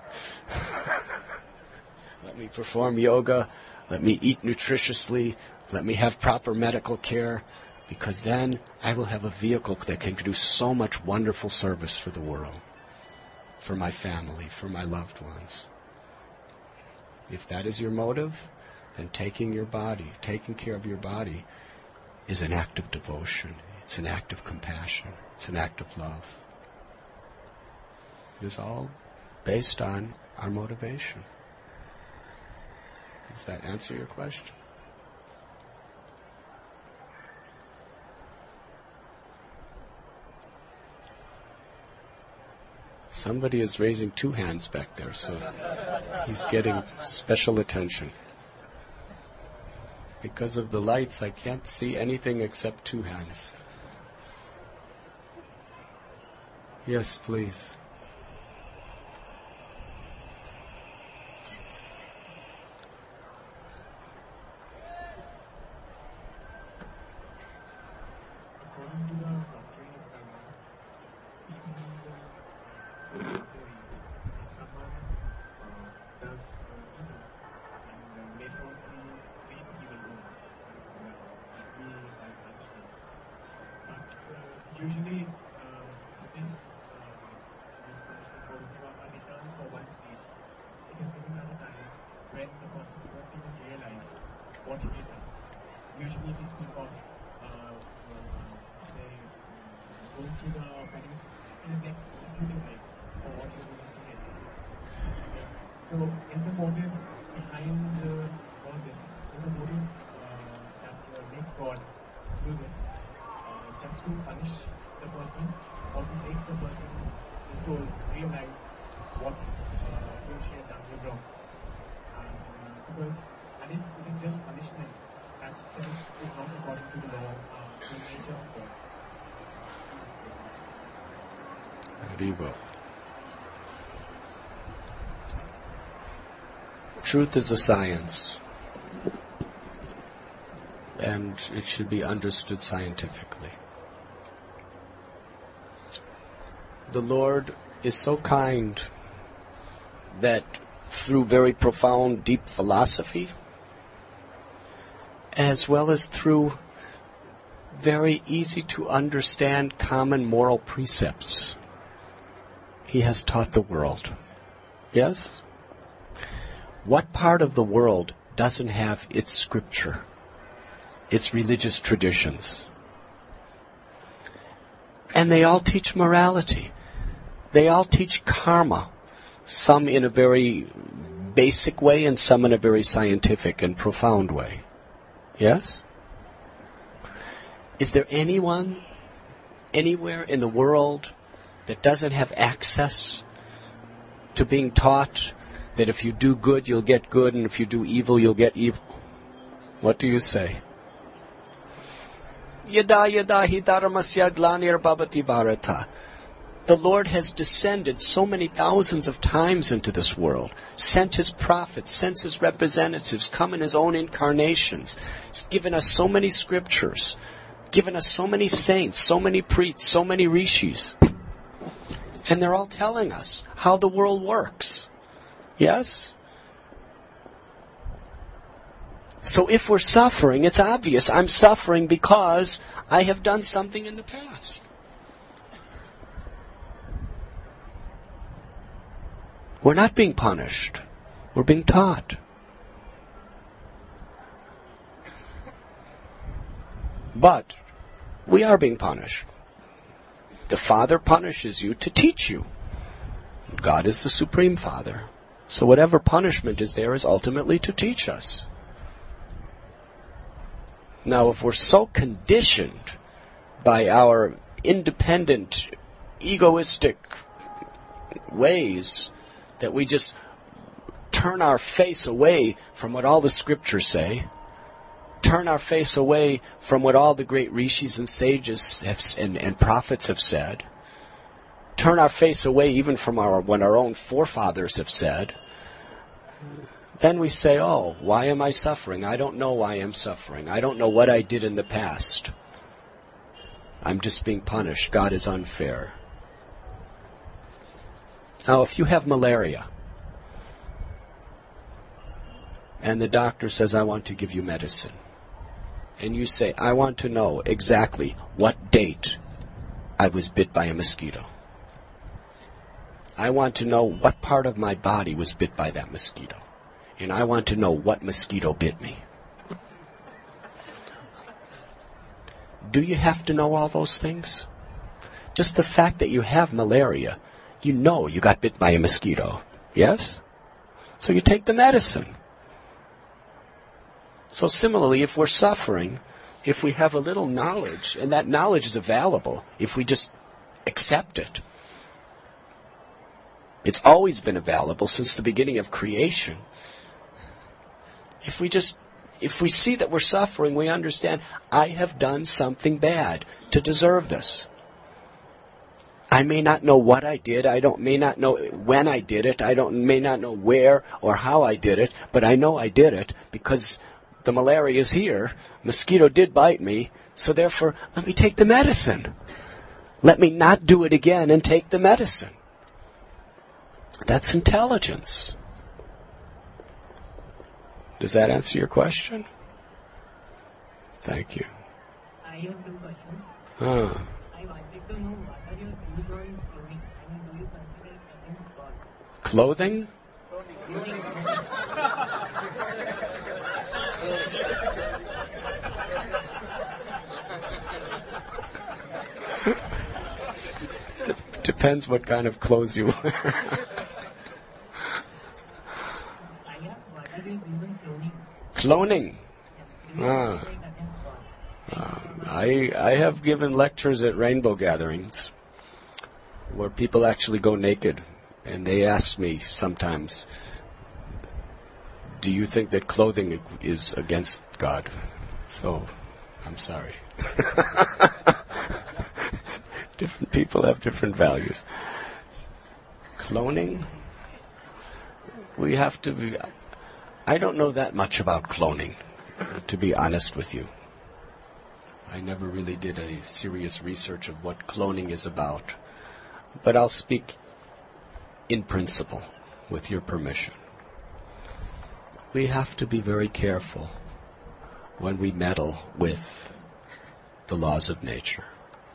Speaker 1: let me perform yoga, let me eat nutritiously, let me have proper medical care, because then I will have a vehicle that can do so much wonderful service for the world, for my family, for my loved ones. If that is your motive, then taking care of your body is an act of devotion. It's an act of compassion. It's an act of love. It is all based on our motivation. Does that answer your question? Somebody is raising 2 hands back there, so he's getting special attention. Because of the lights, I can't see anything except 2 hands. Yes, please.
Speaker 2: According to the doctrine of karma, if usually this punishment or a return for one's deeds, it is given at a time when the person won't even realize what he has done. Usually we speak of, say, going through the penance in the next future lives for what you do today. Okay. So is the motive behind all this, is the motive that makes God do this just to punish the person or to make the person, the soul, realize what he or she has done was wrong? And if it is just punishment, that itself is not according to the law, the nature of God.
Speaker 1: Haribo. Truth is a science, and it should be understood scientifically. The Lord is so kind that through very profound, deep philosophy, as well as through very easy to understand common moral precepts, He has taught the world. Yes? What part of the world doesn't have its scripture, its religious traditions? And they all teach morality. They all teach karma, some in a very basic way and some in a very scientific and profound way. Yes? Is there anyone, anywhere in the world that doesn't have access to being taught that if you do good, you'll get good, and if you do evil, you'll get evil? What do you say? Yada yada hi dharmasya glanir bhavati bharata. The Lord has descended so many thousands of times into this world, sent His prophets, sent His representatives, come in His own incarnations, given us so many scriptures, given us so many saints, so many priests, so many rishis. And they're all telling us how the world works. Yes? So if we're suffering, it's obvious I'm suffering because I have done something in the past. We're not being punished. We're being taught. But we are being punished. The Father punishes you to teach you. God is the Supreme Father. So whatever punishment is there is ultimately to teach us. Now, if we're so conditioned by our independent, egoistic ways that we just turn our face away from what all the scriptures say, turn our face away from what all the great rishis and sages and prophets have said, turn our face away even from what our own forefathers have said, then we say, oh, why am I suffering? I don't know why I'm suffering. I don't know what I did in the past. I'm just being punished. God is unfair. Now, if you have malaria, and the doctor says, I want to give you medicine, and you say, I want to know exactly what date I was bit by a mosquito. I want to know what part of my body was bit by that mosquito. And I want to know what mosquito bit me. Do you have to know all those things? Just the fact that you have malaria, you know you got bit by a mosquito. Yes? So you take the medicine. So similarly, if we're suffering, if we have a little knowledge, and that knowledge is available, if we just accept it, it's always been available since the beginning of creation. If we see that we're suffering, we understand, I have done something bad to deserve this. I may not know what I did. May not know when I did it. May not know where or how I did it, but I know I did it because the malaria is here. Mosquito did bite me, so therefore, let me take the medicine. Let me not do it again and take the medicine. That's intelligence. Does that answer your question? Thank you.
Speaker 3: I have two questions.
Speaker 1: Ah.
Speaker 3: I wanted
Speaker 2: like to know what are your views on clothing. I mean, do you consider it against God?
Speaker 1: Clothing?
Speaker 2: Clothing.
Speaker 1: Depends what kind of clothes you wear.
Speaker 2: I asked what are your views on clothing?
Speaker 1: Cloning.
Speaker 2: Do you
Speaker 1: Ah.
Speaker 2: consider it against God?
Speaker 1: I have given lectures at rainbow gatherings where people actually go naked, and they ask me sometimes, do you think that clothing is against God? So, I'm sorry. Different people have different values. Cloning? We have to be... I don't know that much about cloning, to be honest with you. I never really did a serious research of what cloning is about. But I'll speak in principle, with your permission. We have to be very careful when we meddle with the laws of nature.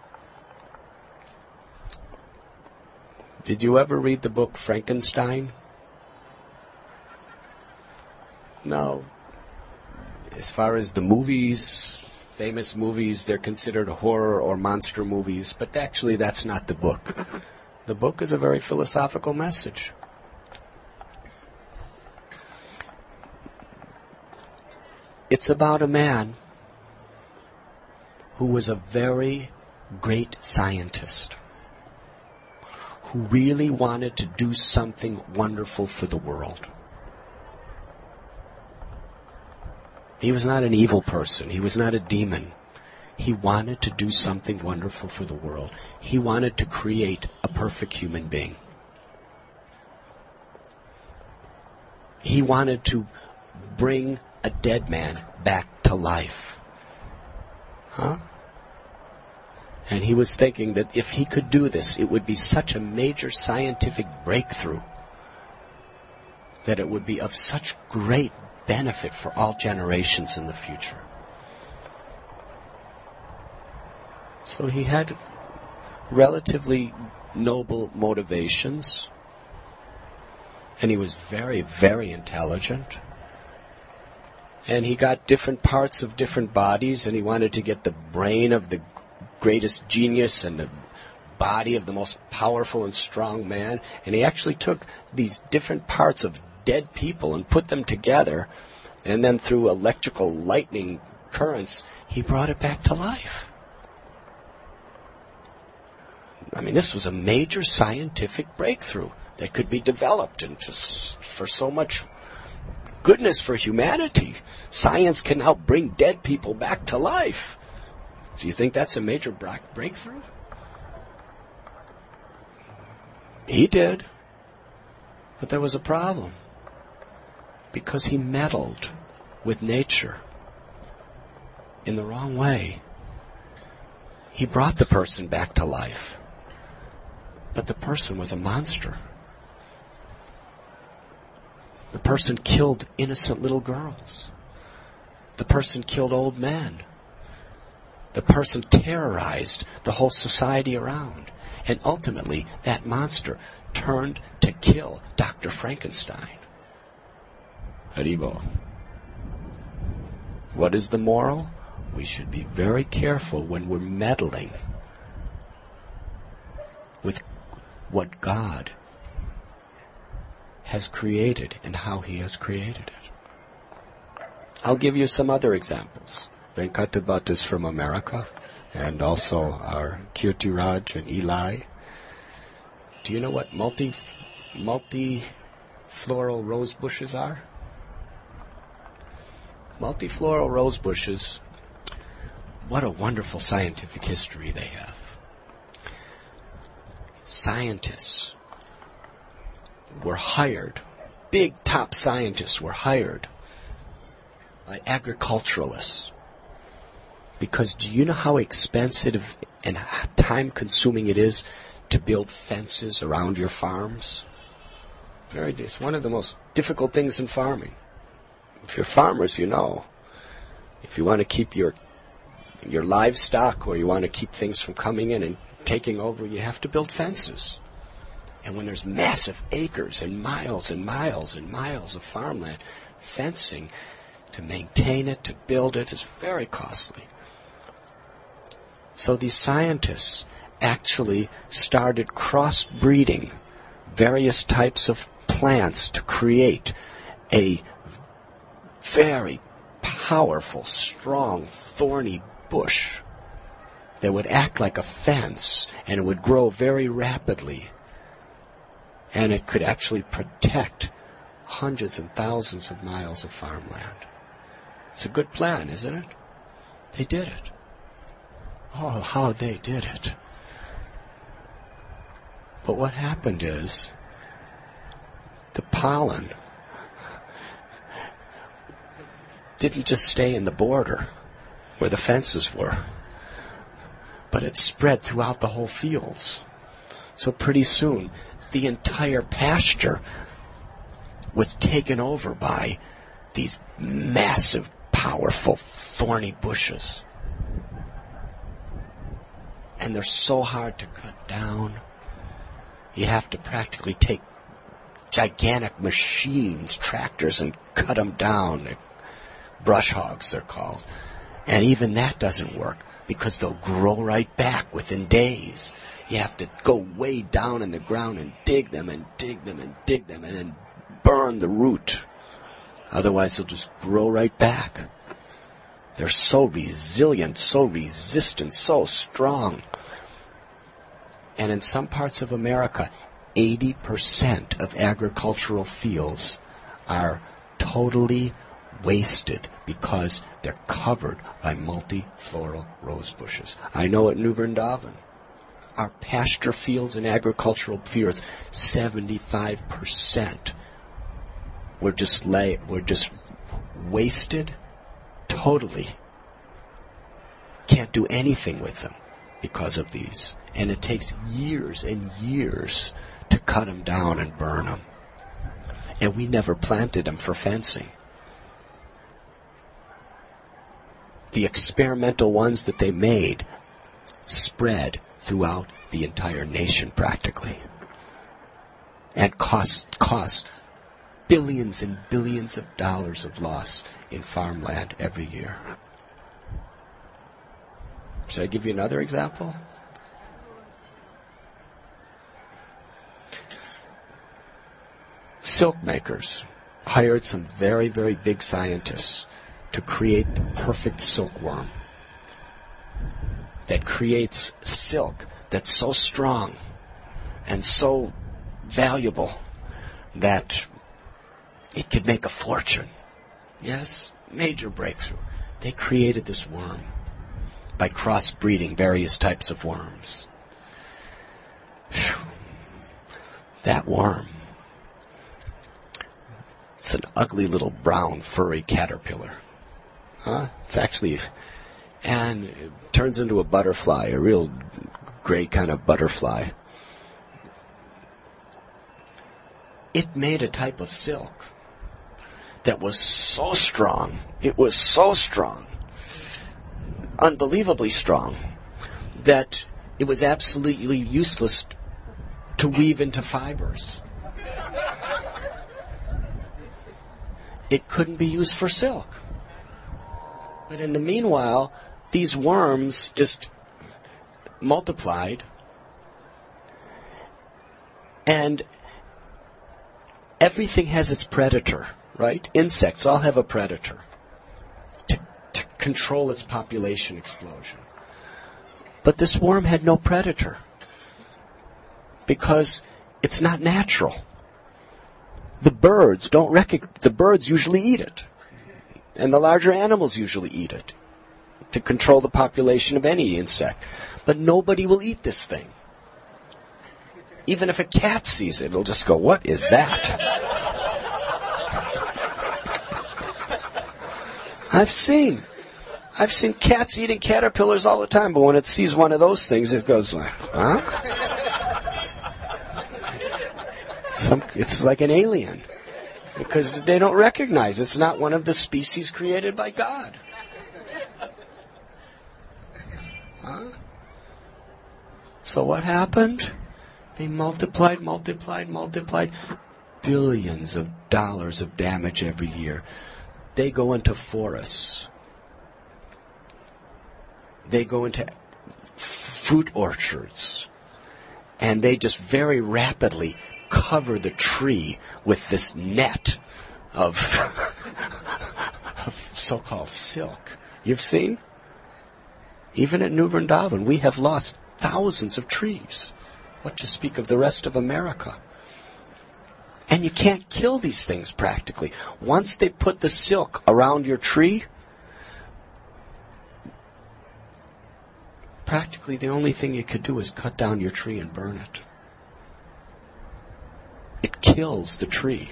Speaker 1: Did you ever read the book Frankenstein? No. As far as the movies, famous movies, they're considered horror or monster movies, but actually that's not the book. The book is a very philosophical message. It's about a man who was a very great scientist, who really wanted to do something wonderful for the world. He was not an evil person. He was not a demon. He wanted to do something wonderful for the world. He wanted to create a perfect human being. He wanted to bring a dead man back to life. And he was thinking that if he could do this, it would be such a major scientific breakthrough that it would be of such great benefit for all generations in the future. So he had relatively noble motivations, and he was very, very intelligent. And he got different parts of different bodies, and he wanted to get the brain of the greatest genius and the body of the most powerful and strong man. And he actually took these different parts of dead people and put them together, and then through electrical lightning currents, he brought it back to life. I mean, this was a major scientific breakthrough that could be developed, and just for so much goodness for humanity. Science can now bring dead people back to life. Do you think that's a major breakthrough? He did. But there was a problem. Because he meddled with nature in the wrong way. He brought the person back to life. But the person was a monster. The person killed innocent little girls. The person killed old men. The person terrorized the whole society around. And ultimately, that monster turned to kill Dr. Frankenstein. Haribo. What is the moral? We should be very careful when we're meddling with what God has created and how He has created it. I'll give you some other examples. Venkatabat is from America, and also our Kirtiraj and Eli. Do you know what multifloral rose bushes are? Multifloral rose bushes, what a wonderful scientific history they have. Scientists were hired, big top scientists were hired by agriculturalists. Because do you know how expensive and time-consuming it is to build fences around your farms? It's one of the most difficult things in farming. If you're farmers, you know. If you want to keep your your livestock, or you want to keep things from coming in and taking over, you have to build fences. And when there's massive acres and miles and miles and miles of farmland, fencing to maintain it, to build it, is very costly. So these scientists actually started crossbreeding various types of plants to create a very powerful, strong, thorny bush that would act like a fence, and it would grow very rapidly, and it could actually protect hundreds and thousands of miles of farmland. It's a good plan, isn't it? They did it. Oh, how they did it. But what happened is the pollen didn't just stay in the border where the fences were, but it spread throughout the whole fields. So pretty soon, the entire pasture was taken over by these massive, powerful, thorny bushes. And they're so hard to cut down. You have to practically take gigantic machines, tractors, and cut them down. Brush hogs, they're called. And even that doesn't work, because they'll grow right back within days. You have to go way down in the ground and dig them and dig them and dig them and then burn the root. Otherwise, they'll just grow right back. They're so resilient, so resistant, so strong. And in some parts of America, 80% of agricultural fields are totally wasted because they're covered by multifloral rose bushes. I know at New Vrindavan, our pasture fields and agricultural fields, 75% were just wasted totally. Can't do anything with them because of these. And it takes years and years to cut them down and burn them. And we never planted them for fencing. The experimental ones that they made spread throughout the entire nation practically, and cost billions and billions of dollars of loss in farmland every year. Should I give you another example? Silk makers hired some very, very big scientists to create the perfect silkworm that creates silk that's so strong and so valuable that it could make a fortune. Yes, major breakthrough. They created this worm by crossbreeding various types of worms. Whew. That worm, it's an ugly little brown furry caterpillar. It's actually, and it turns into a butterfly, a real great kind of butterfly. It made a type of silk that was so strong, it was so strong, unbelievably strong, that it was absolutely useless to weave into fibers. It couldn't be used for silk. But in the meanwhile, these worms just multiplied, and everything has its predator, right? Insects all have a predator to control its population explosion. But this worm had no predator because it's not natural. The birds the birds usually eat it. And the larger animals usually eat it to control the population of any insect. But nobody will eat this thing. Even if a cat sees it, it'll just go, "What is that?" I've seen cats eating caterpillars all the time, but when it sees one of those things, it goes like, "Huh?" It's like an alien. Because they don't recognize it's not one of the species created by God. So what happened? They multiplied. Billions of dollars of damage every year. They go into forests. They go into fruit orchards. And they just very rapidly cover the tree with this net of so-called silk. You've seen? Even at New Vrindavan, we have lost thousands of trees. What to speak of the rest of America? And you can't kill these things practically. Once they put the silk around your tree, practically the only thing you could do is cut down your tree and burn it. It kills the tree.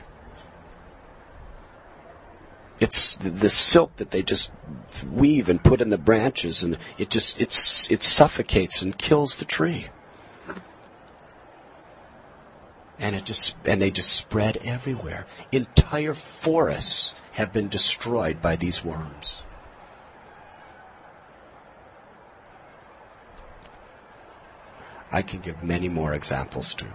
Speaker 1: It's the silk that they just weave and put in the branches, and it suffocates and kills the tree. And they just spread everywhere. Entire forests have been destroyed by these worms. I can give many more examples too.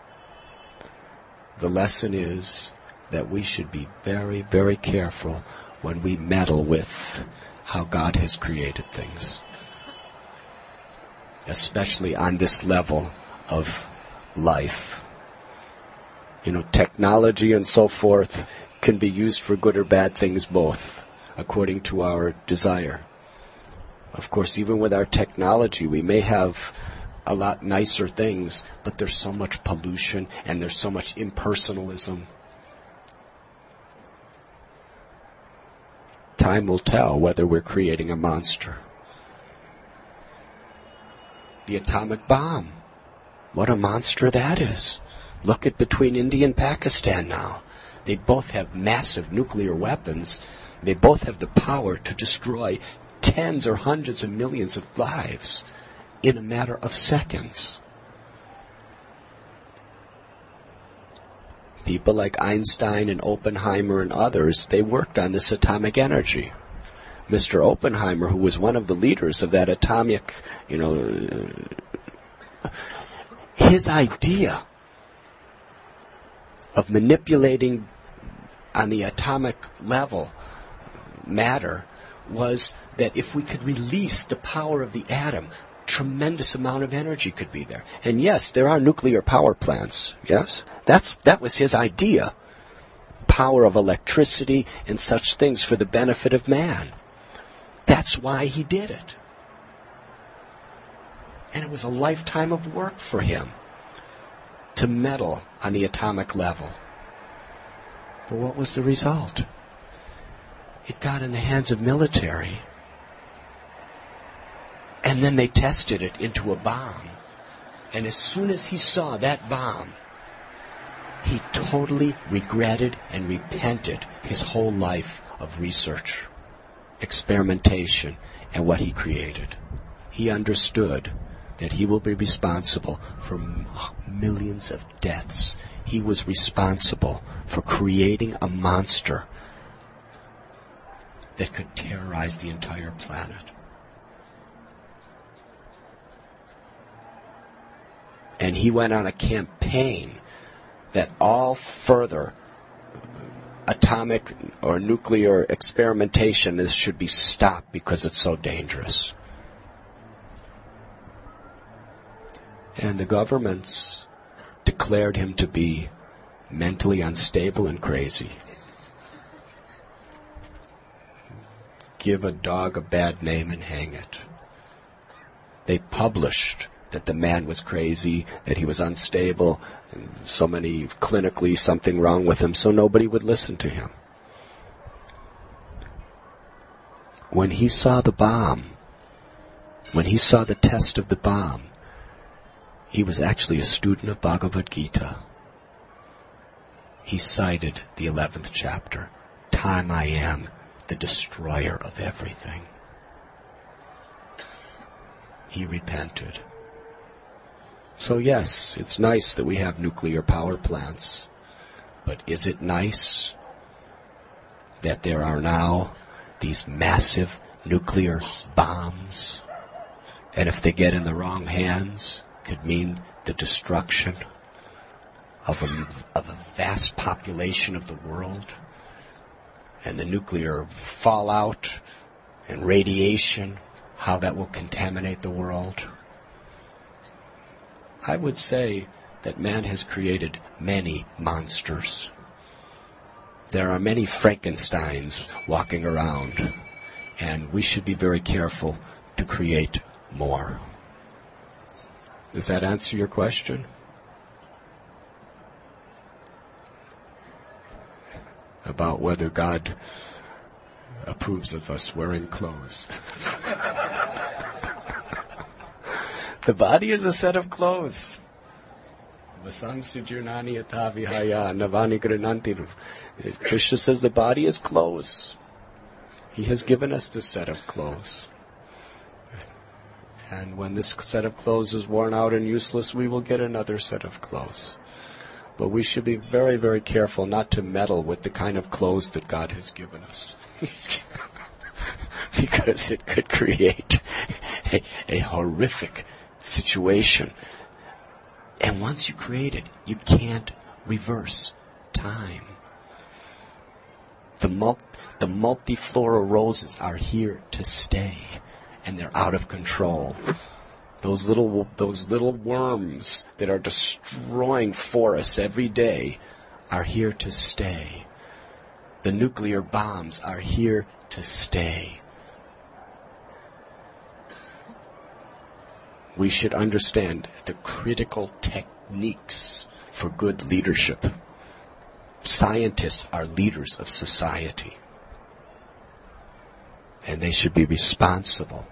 Speaker 1: The lesson is that we should be very, very careful when we meddle with how God has created things. Especially on this level of life. Technology and so forth can be used for good or bad things both, according to our desire. Of course, even with our technology, we may have a lot nicer things, but there's so much pollution and there's so much impersonalism. Time will tell whether we're creating a monster. The atomic bomb. What a monster that is. Look at between India and Pakistan now. They both have massive nuclear weapons. They both have the power to destroy tens or hundreds of millions of lives in a matter of seconds. People like Einstein and Oppenheimer and others, they worked on this atomic energy. Mr. Oppenheimer, who was one of the leaders of that atomic, his idea of manipulating on the atomic level matter was that if we could release the power of the atom, tremendous amount of energy could be there. And yes, there are nuclear power plants. Yes, that was his idea. Power of electricity and such things for the benefit of man. That's why he did it. And it was a lifetime of work for him to meddle on the atomic level. But what was the result? It got in the hands of military. And then they tested it into a bomb. And as soon as he saw that bomb, he totally regretted and repented his whole life of research, experimentation, and what he created. He understood that he will be responsible for millions of deaths. He was responsible for creating a monster that could terrorize the entire planet. And he went on a campaign that all further atomic or nuclear experimentation should be stopped because it's so dangerous. And the governments declared him to be mentally unstable and crazy. Give a dog a bad name and hang it. They published that the man was crazy, that he was unstable, and so many clinically something wrong with him, so nobody would listen to him. When he saw the bomb, when he saw the test of the bomb, he was actually a student of Bhagavad Gita. He cited the 11th chapter, "Time I am the destroyer of everything." He repented. So yes, it's nice that we have nuclear power plants, but is it nice that there are now these massive nuclear bombs? And if they get in the wrong hands, could mean the destruction of a vast population of the world, and the nuclear fallout and radiation, how that will contaminate the world. I would say that man has created many monsters. There are many Frankensteins walking around, and we should be very careful to create more. Does that answer your question? About whether God approves of us wearing clothes. The body is a set of clothes. Krishna says the body is clothes. He has given us this set of clothes. And when this set of clothes is worn out and useless, we will get another set of clothes. But we should be very, very careful not to meddle with the kind of clothes that God has given us. Because it could create a horrific situation. And once you create it, you can't reverse time. The multiflora roses are here to stay, and they're out of control. Those little worms that are destroying forests every day are here to stay. The nuclear bombs are here to stay. We should understand the critical techniques for good leadership. Scientists are leaders of society, and they should be responsible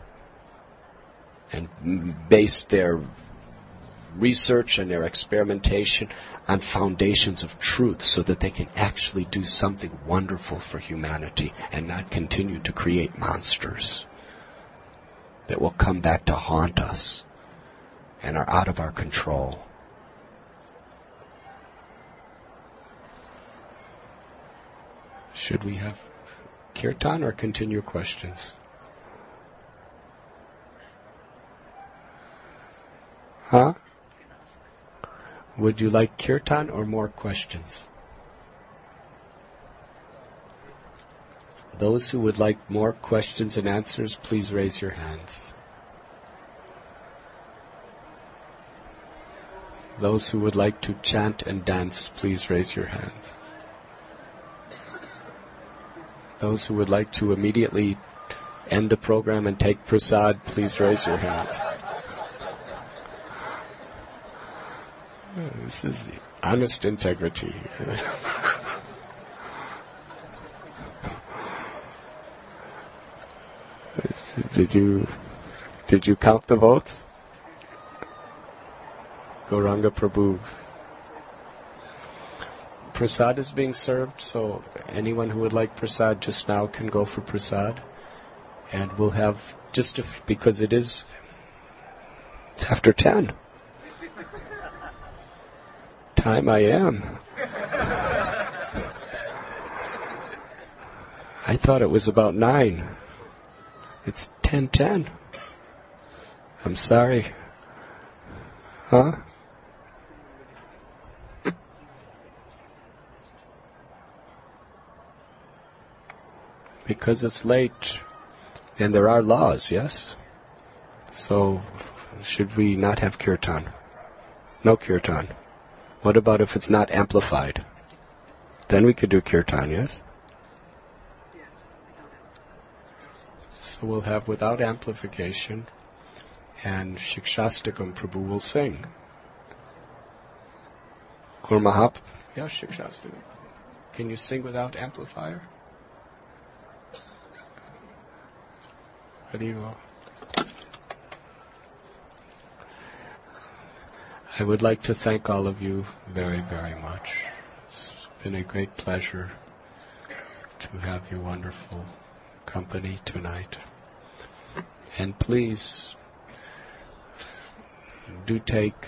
Speaker 1: and base their research and their experimentation on foundations of truth so that they can actually do something wonderful for humanity and not continue to create monsters that will come back to haunt us and are out of our control. Should we have kirtan or continue questions? Huh? Would you like kirtan or more questions? Those who would like more questions and answers, please raise your hands. Those who would like to chant and dance, please raise your hands. Those who would like to immediately end the program and take prasad, please raise your hands. This is honest integrity. Did you count the votes? Gauranga Prabhu. Prasad is being served, so anyone who would like prasad just now can go for prasad. And we'll have because it's after 10. Time I am. I thought it was about 9. It's 10:10. I'm sorry. Huh? Because it's late. And there are laws, yes? So, should we not have kirtan? No kirtan. What about if it's not amplified? Then we could do kirtan, yes? So we'll have without amplification, and Shikshastakam Prabhu will sing. Gurmahap, yeah, Shikshastakam. Can you sing without amplifier? Hariva. I would like to thank all of you very, very much. It's been a great pleasure to have your wonderful company tonight. And please do take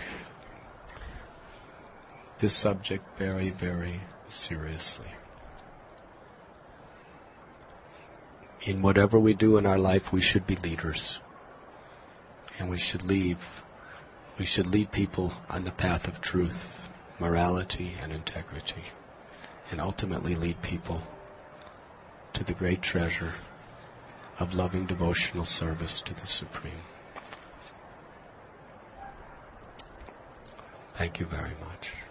Speaker 1: this subject very, very seriously. In whatever we do in our life, we should be leaders. And we should We should lead people on the path of truth, morality, and integrity, and ultimately lead people to the great treasure of loving devotional service to the Supreme. Thank you very much.